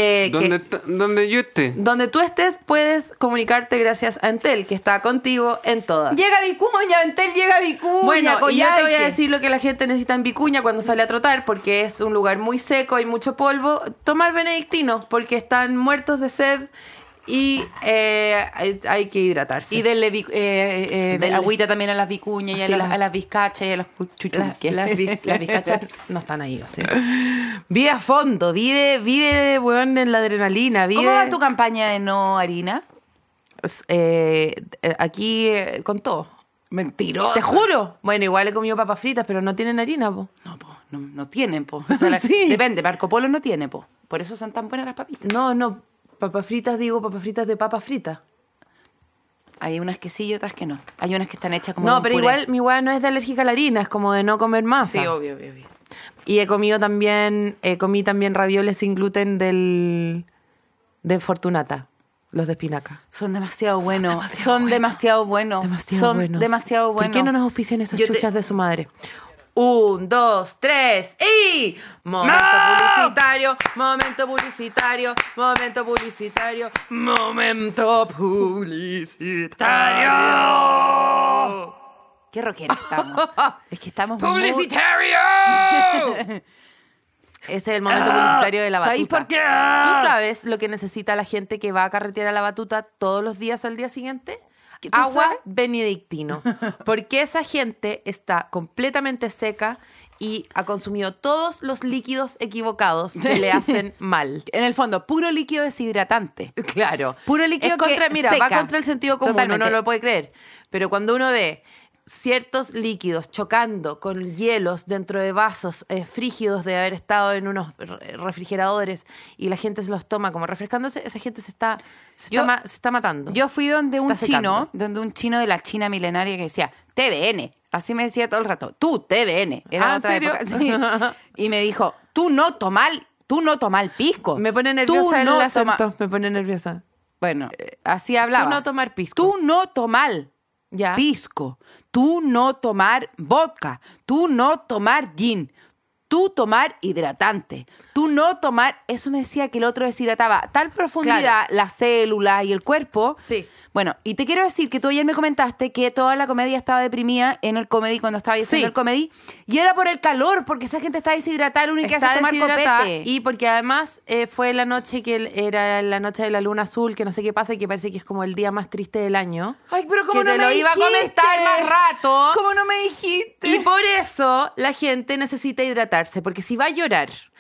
Donde yo esté. donde tú estés, puedes comunicarte gracias a Entel, que está contigo en todas. Llega Vicuña, Entel llega Vicuña. Bueno, y yo te voy a Coyhaique. decir lo que la gente necesita en Vicuña cuando sale a trotar, porque es un lugar muy seco, hay mucho polvo. Tomar benedictino, porque están muertos de sed y hay que hidratarse. Y denle Denle. agüita también a las vicuñas y Sí, a las vizcachas y a las chuchunques. las bizcachas no están ahí, o sea. Vive a fondo, vive weón, en la adrenalina. Vive, ¿Cómo va tu campaña de no harina? aquí con todo. Mentiroso. Te juro. Bueno, igual he comido papas fritas, pero no tienen harina, po. No tienen, po. O sea, Sí. Depende, Marco Polo no tiene, po. Por eso son tan buenas las papitas. No, papas fritas de papas fritas. Hay unas que sí y otras que no. Hay unas que están hechas como No, con pero puré. igual mi weá no es de alérgica a la harina, es como de no comer masa. Sí, obvio. Y comí también ravioles sin gluten de Fortunata, los de espinaca. Son demasiado buenos. Son demasiado buenos. Son buenos. demasiado buenos. ¿Por qué no nos auspician esos Yo te- chuchas de su madre? 1, 2, 3 y... Momento publicitario, momento publicitario, momento publicitario, momento publicitario. Qué rockera estamos. Es que estamos muy... ¡Publicitario! Ese es el momento publicitario de la batuta. ¿Sabéis por qué? ¿Tú sabes lo que necesita la gente que va a carretear a la batuta todos los días al día siguiente? ¿Qué tú Agua sabes? benedictino. Porque esa gente está completamente seca y ha consumido todos los líquidos equivocados que le hacen mal. En el fondo, puro líquido deshidratante. Claro. Puro líquido Es contra, que mira, seca. va contra el sentido común, Totalmente. uno no lo puede creer. Pero cuando uno ve ciertos líquidos chocando con hielos dentro de vasos frígidos de haber estado en unos refrigeradores y la gente se los toma como refrescándose, esa gente se está matando. Yo fui donde Se un está secando. chino de la China milenaria que decía, TVN. Así me decía todo el rato. Tú, TVN. Era ¿en otra serio? época. Sí. Y me dijo, tú no tomal pisco. Me pone Tú nerviosa el no acento, toma-". me pone nerviosa. Bueno, así hablaba. Tú no tomar pisco. Tú no tomar Ya. pisco. Tú no tomar vodka. Tú no tomar gin. Tú tomar hidratante. Tú no tomar... Eso me decía que el otro deshidrataba a tal profundidad Claro. las células y el cuerpo. Sí. Bueno, y te quiero decir que tú ayer me comentaste que toda la comedia estaba deprimida en el comedy cuando estaba haciendo Sí. el comedy. Y era por el calor, porque esa gente está deshidratada, lo único que hace Está es tomar deshidratada copete. y porque además fue la noche que era la noche de la luna azul, que no sé qué pasa y que parece que es como el día más triste del año. Ay, pero ¿cómo que no te me lo iba a dijiste? comentar más rato. ¿Cómo no me dijiste? Y por eso la gente necesita hidratarse, porque si va a llorar,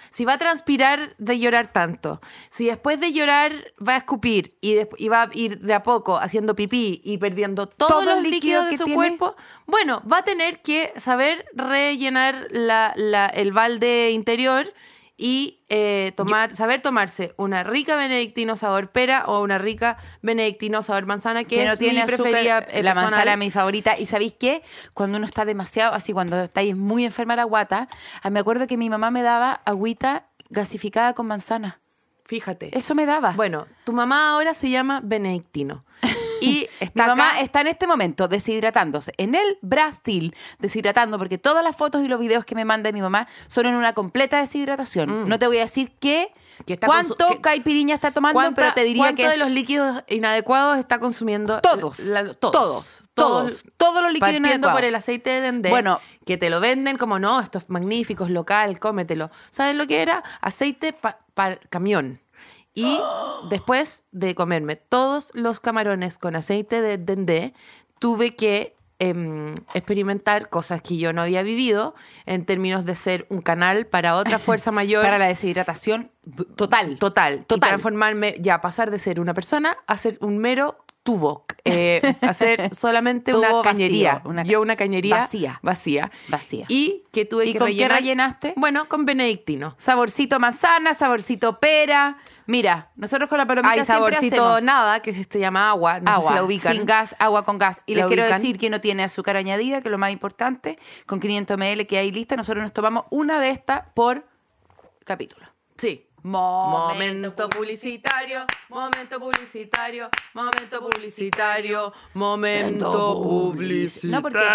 si va a transpirar de llorar tanto, si después de llorar va a escupir y va a ir de a poco haciendo pipí y perdiendo todos Todo los el líquido líquidos de que su tiene. cuerpo, bueno, va a tener que saber rellenar el balde interior y saber tomarse una rica benedictino sabor pera o una rica benedictino sabor manzana, que no es tiene mi azúcar, preferida la personal. manzana es mi favorita. ¿Y sabéis qué? Cuando uno está demasiado, así cuando estáis muy enferma la guata, me acuerdo que mi mamá me daba agüita gasificada con manzana. Fíjate. Eso me daba. Bueno, tu mamá ahora se llama benedictino. Y está mi mamá acá. está en este momento deshidratándose en el Brasil, deshidratando, porque todas las fotos y los videos que me manda mi mamá son en una completa deshidratación. No te voy a decir cuánto caipiriña está tomando, pero te diría que ¿cuánto es de los líquidos inadecuados está consumiendo? todos, todos los líquidos Partiendo inadecuados. por el aceite de dendé, Bueno. que te lo venden como, no, esto es magnífico, es local, cómetelo. ¿Sabes lo que era? Aceite para camión. Y después de comerme todos los camarones con aceite de dendé, tuve que experimentar cosas que yo no había vivido en términos de ser un canal para otra fuerza mayor. Para la deshidratación total. Total. Y transformarme, ya pasar de ser una persona a ser un mero tubo. Hacer solamente Tubo una vacío, cañería. una Yo una cañería vacía. Y que tuve ¿Y que con rellenar. qué rellenaste? Bueno, con benedictino. Saborcito manzana, saborcito pera. Mira, nosotros con la palomita Hay siempre saborcito hacemos nada, que se llama agua. No sé si la ubican. sin gas, agua con gas. Y ¿La les quiero ubican? decir que no tiene azúcar añadida, que es lo más importante. Con 500 ml que hay lista, nosotros nos tomamos una de estas por capítulo. Sí. Momento publicitario, momento publicitario, momento publicitario, momento publicitario. No, porque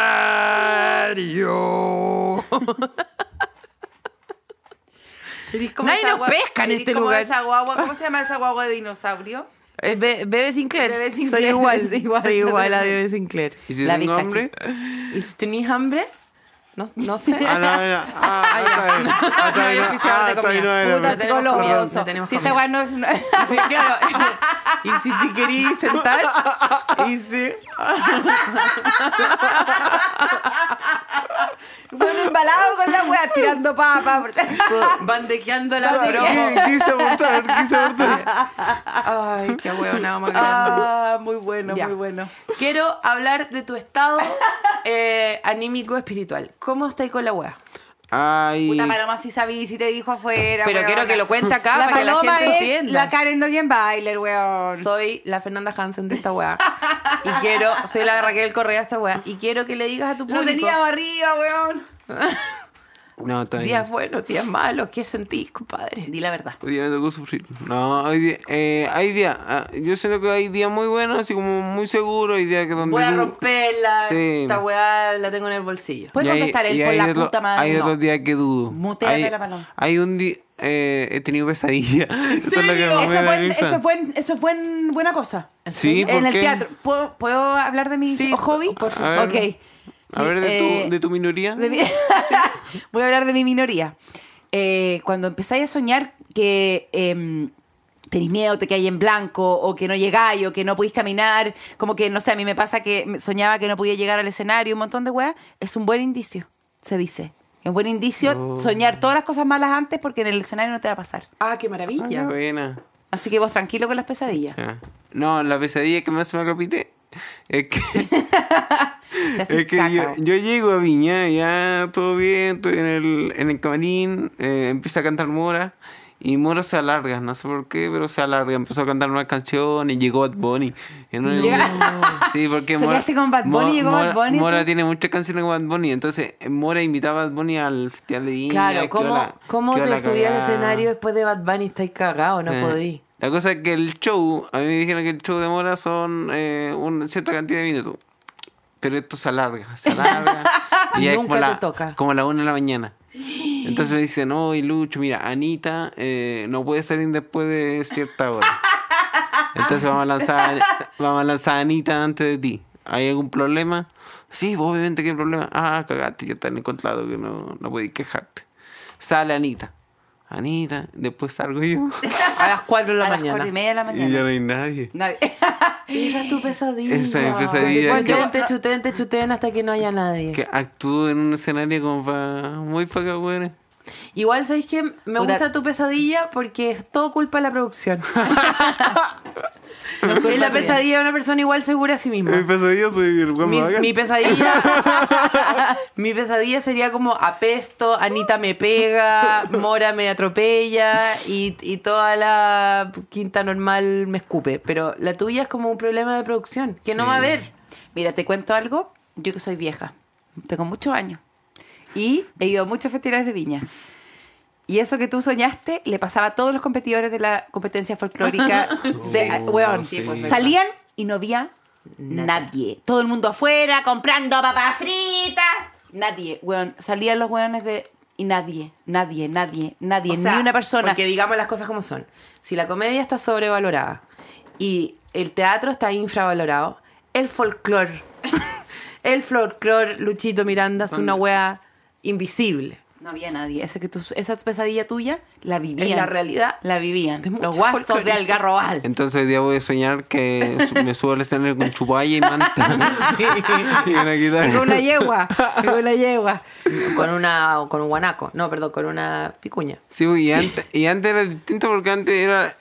Nadie nos pesca en este lugar. Esa guagua, ¿cómo se llama esa guagua de dinosaurio? Bebe Sinclair. Bebe Sinclair. Soy igual, Igual. soy igual a Bebe Sinclair. ¿Y si La tengo bizcacha. hambre? ¿Y si tenéis hambre? No sé. Ah, no, está bien. No hay oficiador de está bien, comida. no, Puta, no. tenemos comida, no tenemos Si esta comida. guagua no... Sí, claro. Y si te querís sentar, y si... Bueno, embalado con la wea, tirando papa. bandejeando la broma. Quise abortar. Ay, qué huevona más grande. Muy bueno, Ya. muy bueno. Quiero hablar de tu estado anímico espiritual. ¿Cómo estáis con la wea? Ay. Puta Paloma, si sabí, si te dijo afuera. Pero weona. quiero que lo cuente acá La para que la Paloma gente es entienda. la Karen Dogenbailer, weón. Soy la Fernanda Hansen de esta weá. Y soy la Raquel Correa de esta weá. Y quiero que le digas a tu Lo público. teníamos arriba, weón. No, está bien. Días buenos, días malos. ¿Qué sentís, compadre? Di la verdad. Hoy día me tocó sufrir. No, hay días. Yo siento que hay días muy buenos, así como muy seguros. Hay días que donde. Voy a tú- romperla. Sí. Esta weá la tengo en el bolsillo. ¿Puedes Y hay- contestar él y por hay la otro- puta madre? Hay No. otros días que dudo. Muteate Hay- la Paloma. Hay un día. He tenido pesadilla. Eso es lo que más me Eso da risa. es buena cosa. Sí, ¿por En el qué? teatro. ¿Puedo hablar de mi Sí, hobby? por favor. A ver. Ok. A ver, de tu minoría. De mi- Voy a hablar de mi minoría. Cuando empezáis a soñar que tenéis miedo, te quedáis en blanco, o que no llegáis, o que no podéis caminar, como que, no sé, a mí me pasa que soñaba que no podía llegar al escenario, un montón de weas, es un buen indicio, se dice. Es un buen indicio soñar todas las cosas malas antes porque en el escenario no te va a pasar. Ah, qué Qué maravilla. buena. Así que vos tranquilo con las pesadillas. Ya. No, la pesadilla que más se me repite es que, Te haces es que caca. yo llego a Viña, ya todo bien, estoy en el camarín, empieza a cantar Mora. Y Mora se alarga, no sé por qué, pero se alarga. Empezó a cantar una canción y llegó Bad Bunny. Y no- Sí, porque ¿Soñaste con Bad Bunny y llegó Bad Bunny? Mora tiene muchas canciones con Bad Bunny. Entonces, Mora invitaba a Bad Bunny al Festival de Viña. Claro, que iba ¿cómo la te subí al cagada. escenario después de Bad Bunny? Estáis cagados, no podí. La cosa es que el show, a mí me dijeron que el show de Mora son una cierta cantidad de minutos. Pero esto se alarga. Y ya es Nunca te toca. como a la 1 de la mañana. Entonces me dicen, no, y Lucho, mira, Anita no puede salir después de cierta hora. Entonces vamos a lanzar a Anita antes de ti. ¿Hay algún problema? Sí, obviamente que hay problema. Ah, cagaste, ya está en el contrato que no podéis quejarte. Sale Anita, después salgo yo. A las 4 de la A las mañana. 4:30 de la Y mañana. ya no hay nadie. Nadie. Esa es tu pesadilla. Esa es mi pesadilla. Chuten hasta que no haya nadie. Que actúo en un escenario como muy para acá, güey. Igual, ¿sabéis que me Puta. gusta tu pesadilla? Porque es todo culpa de la producción. Es la pesadilla de una persona igual segura a sí misma. Mi pesadilla soy el weón bacán. Mi pesadilla mi pesadilla sería como apesto, Anita me pega, Mora me atropella y toda la quinta normal me escupe. Pero la tuya es como un problema de producción que no va a haber. Mira, te cuento algo. Yo que soy vieja, tengo muchos años y he ido a muchos festivales de viña. Y eso que tú soñaste le pasaba a todos los competidores de la competencia folclórica. Weón, sí. salían y no había nadie. Todo el mundo afuera comprando papas fritas. Nadie, weón. Salían los weones de... Y nadie. O sea, ni una persona. Porque digamos las cosas como son. Si la comedia está sobrevalorada y el teatro está infravalorado, el folclore, Luchito Miranda es una wea invisible. No había nadie. Esa pesadilla tuya la vivían. En la realidad la vivían. de muchos Los guasos de folcloristas. Algarrobal. Entonces hoy día voy a soñar que me subo al escenario con chupalla y manta. Y una guitarra. Con una yegua. Con un guanaco. No, perdón, con una picuña. Sí, y antes era distinto porque antes era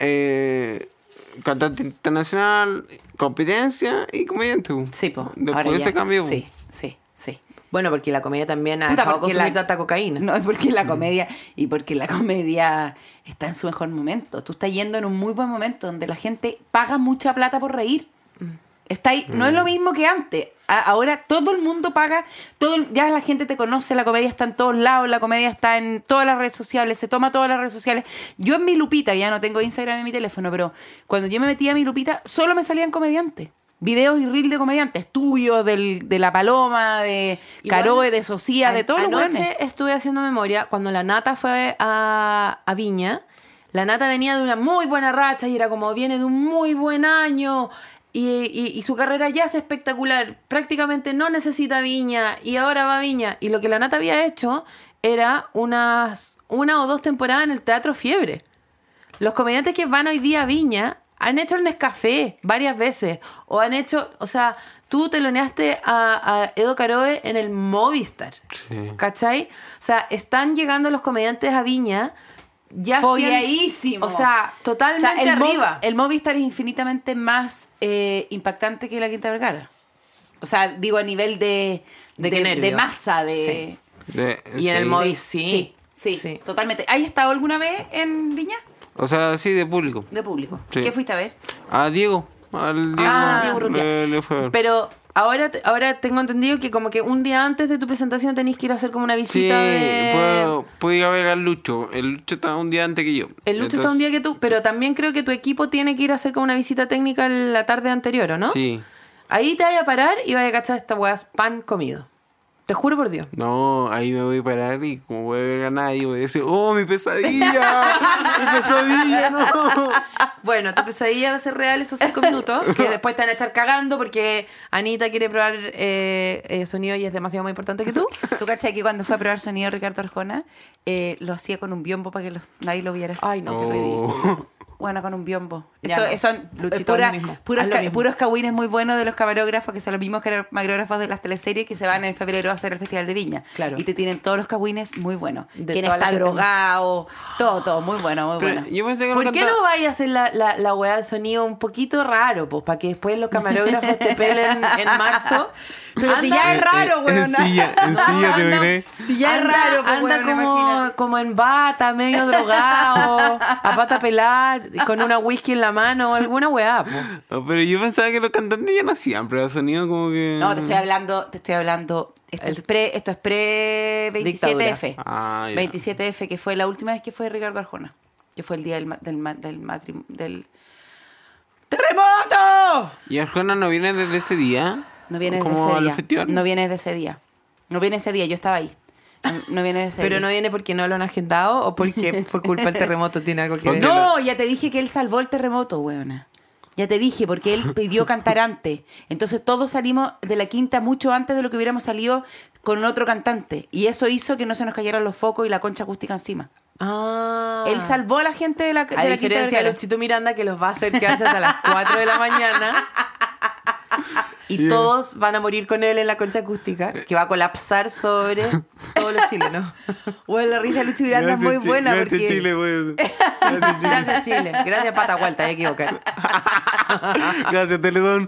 cantante internacional, competencia y comediante. Sí, po. Después Ahora se ya. cambió. Sí. Bueno, porque la comedia también ha Puta, dejado porque consumir la- tanta cocaína. No, es porque la comedia... Y porque la comedia está en su mejor momento. Tú estás yendo en un muy buen momento donde la gente paga mucha plata por reír. Está ahí, no es lo mismo que antes. Ahora todo el mundo paga, ya la gente te conoce, la comedia está en todos lados, la comedia está en todas las redes sociales, se toma todas las redes sociales. Yo en mi Lupita, ya no tengo Instagram en mi teléfono, pero cuando yo me metía a mi Lupita, solo me salían comediantes. Videos y reels de comediantes, tuyos, de La Paloma, de Igual, Caroe, de Socia, de todos los Anoche buenos. estuve haciendo memoria cuando la Nata fue a Viña. La Nata venía de una muy buena racha y era como viene de un muy buen año y su carrera ya es espectacular. Prácticamente no necesita Viña y ahora va a Viña. Y lo que la Nata había hecho era una o dos temporadas en el Teatro Fiebre. Los comediantes que van hoy día a Viña han hecho el Nescafé varias veces. O han hecho... O sea, tú teloneaste a Edo Caroe en el Movistar. Sí. ¿Cachai? O sea, están llegando los comediantes a Viña ya Folladísimo. O sea, totalmente O sea, arriba. El Movistar es infinitamente más impactante que la Quinta Vergara. O sea, digo a nivel de qué nervio. de masa, de... Y en el Movistar, Sí, sí. sí, totalmente. ¿Has estado alguna vez en Viña? O sea, sí, de público. De público. Sí. ¿Qué fuiste a ver? A Diego. Al Diego. Diego Urrutia. le fue a ver. Pero ahora tengo entendido que como que un día antes de tu presentación tenés que ir a hacer como una Sí, visita de... puedo ir a ver al Lucho. El Lucho está un día antes que yo. El Lucho está un día que tú, pero también creo que tu equipo tiene que ir a hacer como una visita técnica la tarde anterior, ¿o no? Sí. Ahí te vaya a parar y vaya a cachar esta weá pan comido. Te juro por Dios. No, ahí me voy a parar y como voy a ver a nadie voy a decir, ¡oh, mi pesadilla! ¡Mi pesadilla, no! Bueno, tu pesadilla va a ser real esos 5 minutos, que después te van a echar cagando porque Anita quiere probar sonido y es demasiado más importante que tú. ¿Tú cachai que cuando fue a probar sonido Ricardo Arjona, lo hacía con un biombo para que nadie lo viera? Ay, no, qué Oh. ridículo. Bueno, con un biombo. Ya Esto no. son Luchito, lo mismo. Haz lo mismo. puros cagüines muy buenos de los camarógrafos, que son los mismos camarógrafos de las teleseries que se van en febrero a hacer el Festival de Viña. Claro. Y te tienen todos los cagüines muy buenos. De Quién toda la está gente. drogado, todo, muy bueno, muy Pero bueno. yo pensé que ¿Por no qué cantaba- no vayas a hacer la weá de sonido un poquito raro, pues? Para que después los camarógrafos te pelen en marzo. Pero si ya es raro, En weón. silla, ¿te imaginé? Si ya es Anda- raro, pues, anda weón, como, imagínate. como en bata, medio drogado, a pata pelada, con una whisky en la mano o alguna weá, pues. No, pero yo pensaba que los cantantes ya no hacían prueba de sonido como que... No, te estoy hablando. Esto es pre 27F. Ah, ya. 27F, que fue la última vez que fue Ricardo Arjona. Que fue el día del ¡terremoto! ¿Y Arjona no viene desde ese día? No viene desde como ese al día. festival. No viene desde ese día. No viene ese día, yo estaba ahí. No viene desde ese Pero día. no viene porque no lo han agendado o porque fue culpa del terremoto, tiene algo que ver. Porque No, ya te dije que él salvó el terremoto, weona. Ya te dije, porque él pidió cantar antes. Entonces todos salimos de la quinta mucho antes de lo que hubiéramos salido con otro cantante. Y eso hizo que no se nos cayeran los focos y la concha acústica encima. Ah. Él salvó a la gente de la A quinta diferencia de Vergara. Luchito Miranda, que los va a hacer quedarse hasta las 4 de la mañana. y todos van a morir con él en la concha acústica, que va a colapsar sobre todos los chilenos. Bueno, la risa de Lucho Miranda es muy buena. Gracias, porque... Chile, güey. Gracias, Chile. Gracias, Chile. Gracias, Pata Vuelta, te equivocar. Gracias, Teletón.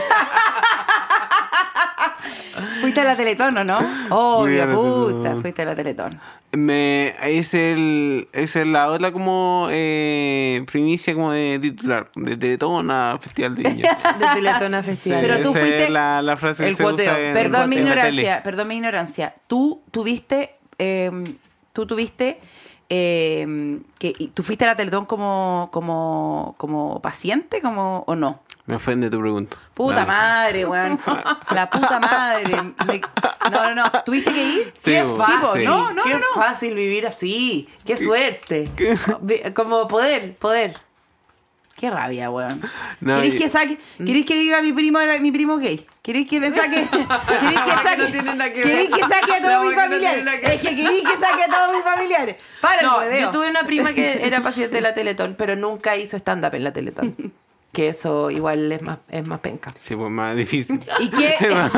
Fuiste a la Teletón, ¿o no? Fui a Obvio, la puta, Teletón. fuiste a la Teletón. Es la otra como primicia como de titular, de Teletón a Festival de Viña. De Teletona Festival. Pero tú esa fuiste- es la frase que el se cuoteo. usa en Perdón mi en la tele. ignorancia, perdón mi ignorancia. Tú tuviste tú fuiste a la Teletón como paciente, o no? Me ofende tu pregunta. Puta No. madre, weón. La puta madre. No. ¿Tuviste que ir? Sí, Qué vos, fácil. sí. No. Qué fácil vivir así. Qué suerte. Como poder. Qué rabia, weón. No, ¿Queréis y- que saque? ¿Queréis que diga mi primo gay? ¿Queréis que me saque? ¿Queréis que saque? No tiene nada que ver. ¿Queréis que saque a La todos mis weá que no familiares? tiene nada que ver. Es que queréis que saque a todos mis familiares. Para el No, hueveo. yo tuve una prima que era paciente de la Teletón, pero nunca hizo stand-up en la Teletón. Que eso igual es más penca. Sí, pues más difícil. ¿Y qué?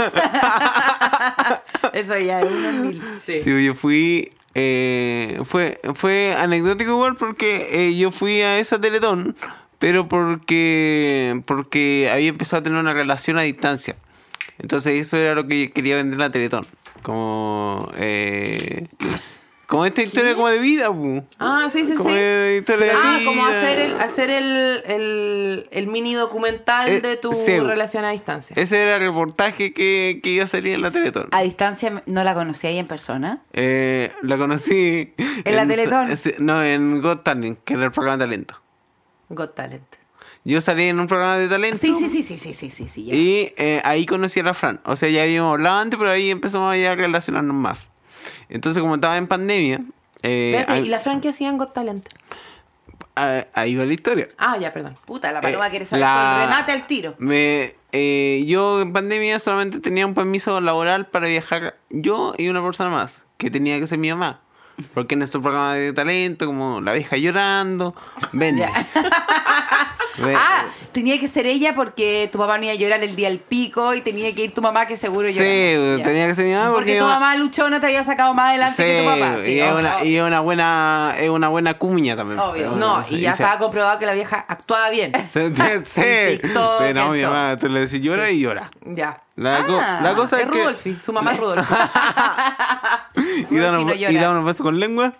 Eso ya es uno en mil. Sí, yo fui. Fue anecdótico igual porque yo fui a esa Teletón, pero porque había empezado a tener una relación a distancia. Entonces eso era lo que quería vender la Teletón. Como esta historia como de vida, pu. Ah, sí. Como de historia de vida. Como hacer el mini documental de tu sí. relación a distancia. Ese era el reportaje que iba a salir en la Teletón. A distancia no la conocí ahí en persona. La conocí ¿En la Teletón? No, en Got Talent, que era el programa de talento. Got Talent. Yo salí en un programa de talento. Sí, ya. Y ahí conocí a la Fran. O sea, ya habíamos hablado antes, pero ahí empezamos ya a relacionarnos más. Entonces, como estaba en pandemia... Espérate, ¿y la Fran qué hacía en Got Talent? ahí va la historia. Ah, ya, perdón. Puta, la paloma quiere saber la- el remate al tiro. Yo en pandemia solamente tenía un permiso laboral para viajar yo y una persona más, que tenía que ser mi mamá. Porque en nuestro programa de talento, como la vieja llorando, vende. Ah, tenía que ser ella porque tu mamá no iba a llorar el día del pico y tenía que ir tu mamá que seguro Sí, lloraba. Ya. tenía que ser mi mamá Porque porque tu mamá luchona te había sacado más adelante que tu papá. Sí, y es obvio. una buena cuña también. Obvio. No, y ya se- estaba comprobado que la vieja actuaba bien. Sí, TikTok, sí, no, mi en todo. mamá, tú le decís llora y llora. Ya. La cosa Es es que... Rudolfi, su mamá es Rudolfi. Y da Rudolfi no llora. unos besos con lengua.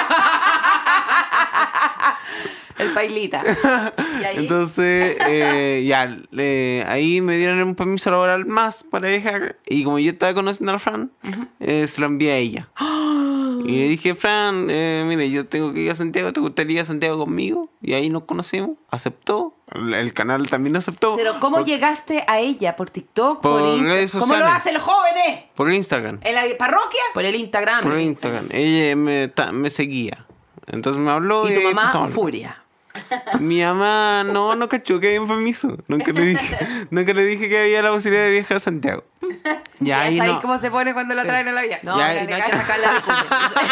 El pailita. Y ahí, Entonces, ahí me dieron un permiso laboral más para viajar. Y como yo estaba conociendo a la Fran, se lo envié a ella. Y le dije, Fran, mire, yo tengo que ir a Santiago, ¿te gustaría ir a Santiago conmigo? Y ahí nos conocimos. Aceptó. El canal también aceptó. pero ¿cómo llegaste a ella? ¿Por TikTok? Por Instagram? redes ¿Cómo lo sociales. hacen los jóvenes? Por Instagram. ¿En la parroquia? Por el Instagram. Por Instagram. Ella me seguía. Entonces me habló Y tu empezamos a mamá, hablar. furia. Mi mamá no cachó que había un permiso. Nunca le dije que había la posibilidad de viajar a Santiago. Ya ahí sabéis no. cómo se pone cuando la traen a la vieja. No, Ya, no hay que sacarla de puño.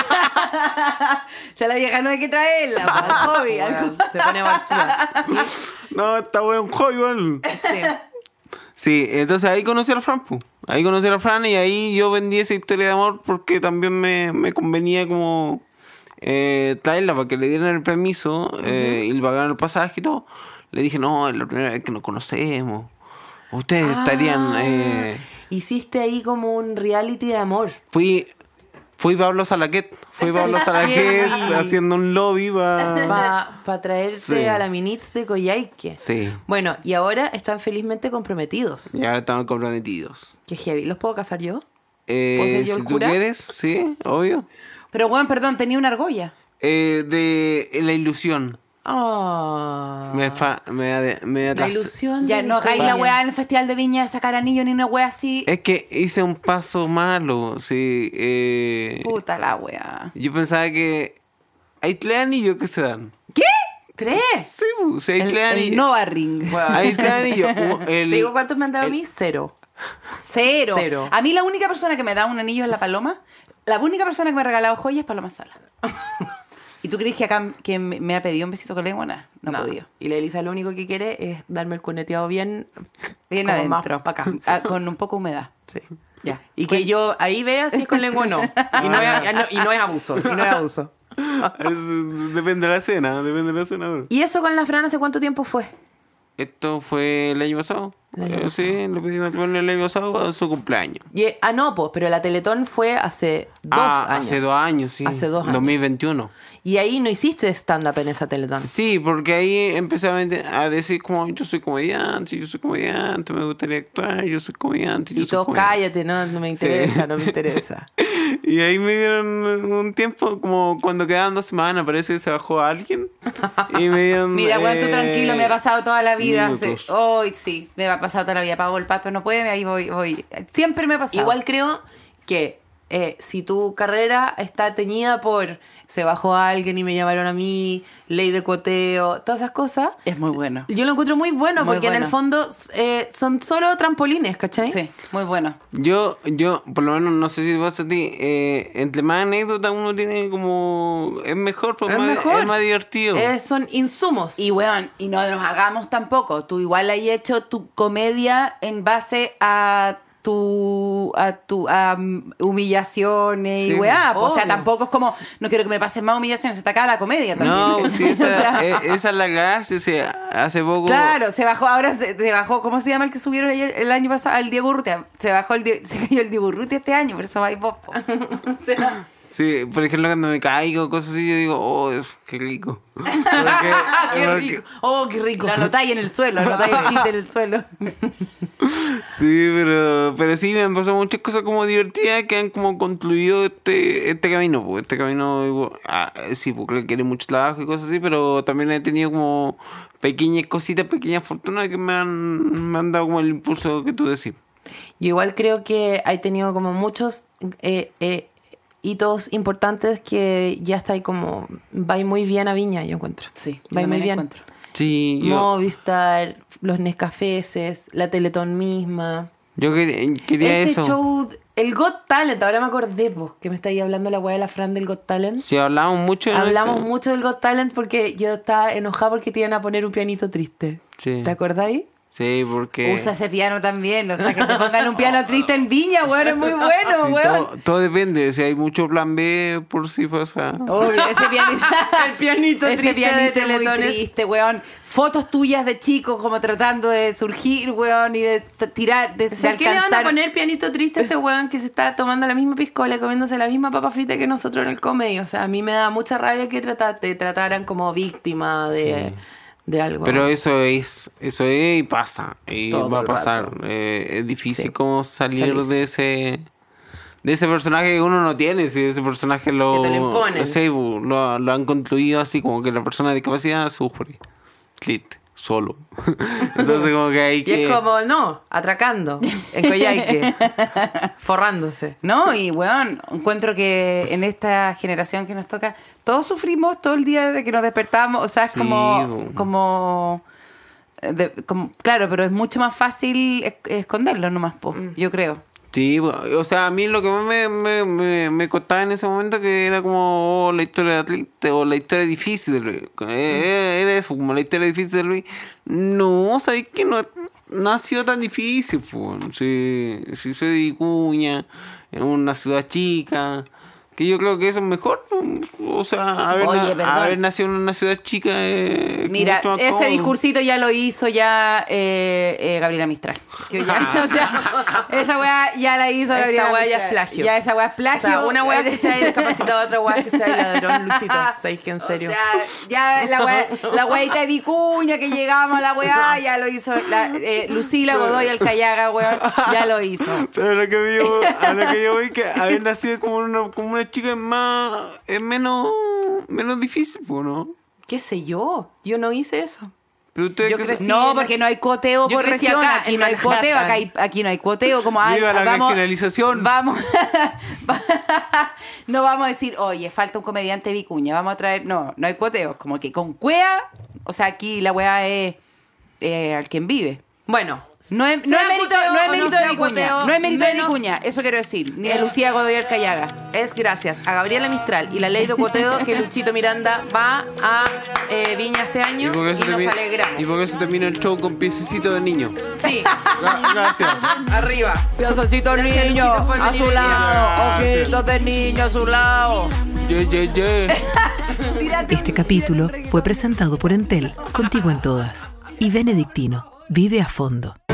O sea, la vieja no hay que traerla, pa, al hobby. al Bueno, se pone barzuda. No, está weón, igual. Sí. Sí, entonces ahí conocí a la Fran, pu. Ahí conocí a la Fran y ahí yo vendí esa historia de amor porque también me convenía como traerla para que le dieran el permiso y le pagaran el pasaje y todo. Le dije, no, es la primera vez que nos conocemos. Ustedes estarían... Hiciste ahí como un reality de amor. Fui Pablo Salaquet. Fui Pablo Salaquet Heavy. haciendo un lobby para... Para traerte Sí. a la Minitz de Coyhaique. Sí. Bueno, y ahora están felizmente comprometidos. Y ahora estamos comprometidos. Qué heavy. ¿Los puedo casar yo? ser yo Si el tú cura? quieres, sí, obvio. Pero, bueno, perdón, tenía una argolla. De la ilusión. Ah. Me La atrasé. ilusión. Ya de no hagáis la Nicolás. weá en el Festival de Viña de sacar anillo ni una weá así. Es que hice un paso malo, sí. Puta la weá. Yo pensaba que hay 3 anillos que se dan. ¿Tres? Sí, pues, hay 3 El anillos. Nova Ring. Hay 3 anillos. ¿Te digo cuántos me han dado a mí? 0. Cero. Cero. A mí la única persona que me da un anillo es la Paloma. La única persona que me ha regalado joyas es Paloma Sala. ¿Y tú crees que acá que me ha pedido un besito con lengua? No, no he podido. Y la Elisa lo único que quiere es darme el cuneteado bien Bien Como más adentro. pa' acá. Con un poco de humedad. Sí. Ya. Y que yo ahí vea si es con lengua o no. Y no es abuso. Y no es abuso. Depende de la cena, bro. ¿Y eso con la Fran hace cuánto tiempo fue? Esto fue el año pasado. Sí, le pedí matrimonio el año pasado a su cumpleaños. No, pues, pero la Teletón fue hace 2 años. Hace 2 años, sí. Hace 2 años. 2021. Y ahí no hiciste stand-up en esa Teletón. Sí, porque ahí empecé a decir como yo soy comediante, me gustaría actuar, yo soy comediante. Y todos cállate, no me interesa, no me interesa. Y ahí me dieron un tiempo, como cuando quedaban 2 semanas, parece que se bajó alguien. Y me dieron... Mira, bueno, tú tranquilo, me ha pasado toda la vida. minutos. Hoy sí, me ha pasado toda la vida. Pago el pato, no puede, ahí voy. Siempre me ha pasado. Igual creo que si tu carrera está teñida por se bajó alguien y me llamaron a mí, ley de cuoteo, todas esas cosas. Es muy bueno. Yo lo encuentro muy bueno Muy porque en bueno. el fondo son solo trampolines, ¿cachai? Sí, muy bueno. Yo, por lo menos, no sé si te pasa a ti, entre más anécdotas uno tiene como... Es mejor, pues Es más, mejor. es más divertido. Son insumos. Y weón, y no nos hagamos tampoco. Tú igual has hecho tu comedia en base a humillaciones y Sí, weá. O sea, obvio. tampoco es como, no quiero que me pasen más humillaciones, está acá la comedia también. No, sí, O sea, esa es la clase, hace poco... claro, se bajó, ¿cómo se llama el que subieron ayer, el año pasado? El Diego Urrutia. Se cayó el Diego Urrutia este año, por eso vais vos, po. O sea, Sí, por ejemplo, cuando me caigo, cosas así, yo digo, oh, qué rico. ¡Qué rico! ¡Oh, qué rico! lo anotáis en el suelo, anotáis el chiste en el suelo. Sí, pero sí, me han pasado muchas cosas como divertidas que han como concluido este camino. Pues, este camino, sí, porque quiere mucho trabajo y cosas así, pero también he tenido como pequeñas cositas, pequeñas fortunas que me han dado como el impulso que tú decís. Yo igual creo que hay tenido como muchos hitos importantes que ya está ahí como... Va muy bien a Viña, yo encuentro. Sí, va muy bien. encuentro. Sí, Movistar, los Nescafeses, la Teletón misma. yo quería Ese eso. show, el Got Talent, ahora me acordé, vos, que me está ahí hablando la weá de la Fran del Got Talent. Sí, hablamos mucho de Hablamos eso. mucho del Got Talent porque yo estaba enojada porque te iban a poner un pianito triste. Sí. ¿Te acordáis? Sí, porque... Usa ese piano también, o sea, que te pongan un piano triste en Viña, weón, es muy bueno, Sí, weón. todo depende, si hay mucho plan B por si pasa... Obvio, ese pianito, El pianito ese triste pianito de es muy Teletones. triste, weón. Fotos tuyas de chicos como tratando de surgir, weón, y de tirar, de O sea, ¿qué le van a alcanzar. poner pianito triste a este weón que se está tomando la misma piscola, comiéndose la misma papa frita que nosotros en el comedy? O sea, a mí me da mucha rabia que te trataran como víctima de algo. Pero eso es y pasa, y Todo va a el pasar. rato. Es difícil Sí. como salir Salirse. de ese personaje que uno no tiene, si ese personaje Que te lo imponen. sí, lo han construido así como que la persona de discapacidad sufre. Clit, solo. Entonces como que hay Y que... es como, no, atracando, en Coyhaique, forrándose. No, y weón, encuentro que en esta generación que nos toca, todos sufrimos todo el día de que nos despertamos, o sea, es Sí, como claro, pero es mucho más fácil esconderlo nomás, po, yo creo. Sí, o sea, a mí lo que más me costaba en ese momento que era como la historia de atleta o la historia difícil de Luis. Era eso, como la historia difícil de Luis. No, sabes que no ha sido tan difícil. Pues. Si soy de Vicuña, en una ciudad chica, que yo creo que eso es mejor. O sea, Oye, perdón. haber nacido en una ciudad chica es Mira, mucho más ese cómodo. discursito ya lo hizo Gabriela Mistral. Que ya, o sea, esa weá ya la hizo Esta Gabriela weá Mistral. ya es plagio. Ya esa weá es O plagio. sea, una weá que sea discapacitado, otra weá que sea ladrón, Luchito. ¿Sabéis que en serio? O sea, ya la weadita de Vicuña que llegamos a la weá, ya lo hizo Lucila Godoy Alcayaga, weón, ya lo hizo. Pero a lo que yo voy que haber nacido como una chica es menos difícil, pues, ¿no? ¿Qué sé yo? Yo no hice eso. Pero ustedes Yo que crecí No, en- porque no hay cuoteo Yo por crecí región, acá, aquí en no hay Manhattan. cuoteo, aquí no hay cuoteo, como ay, Viva la vamos, regionalización. vamos, no vamos a decir, oye, falta un comediante Vicuña, vamos a traer, no hay cuoteo, como que con cuea, o sea, aquí la weá es al quien vive. Bueno, No es sea mérito, cuoteo no es mérito no de sea Vicuña. cuoteo, No es mérito de menos- Vicuña, eso quiero decir. Ni de Lucía Godoy Callaga. Es gracias a Gabriela Mistral y la ley de cuoteo que Luchito Miranda va a Viña este año y, nos alegramos. y por eso termina el show con piececito de niño. Sí, Gracias. arriba. Piocecitos Gracias, niños Luchito, por a venir su hoy día. lado. Ojitos de niño a su lado. Este capítulo fue presentado por Entel, contigo en todas, y Benedictino, vive a fondo.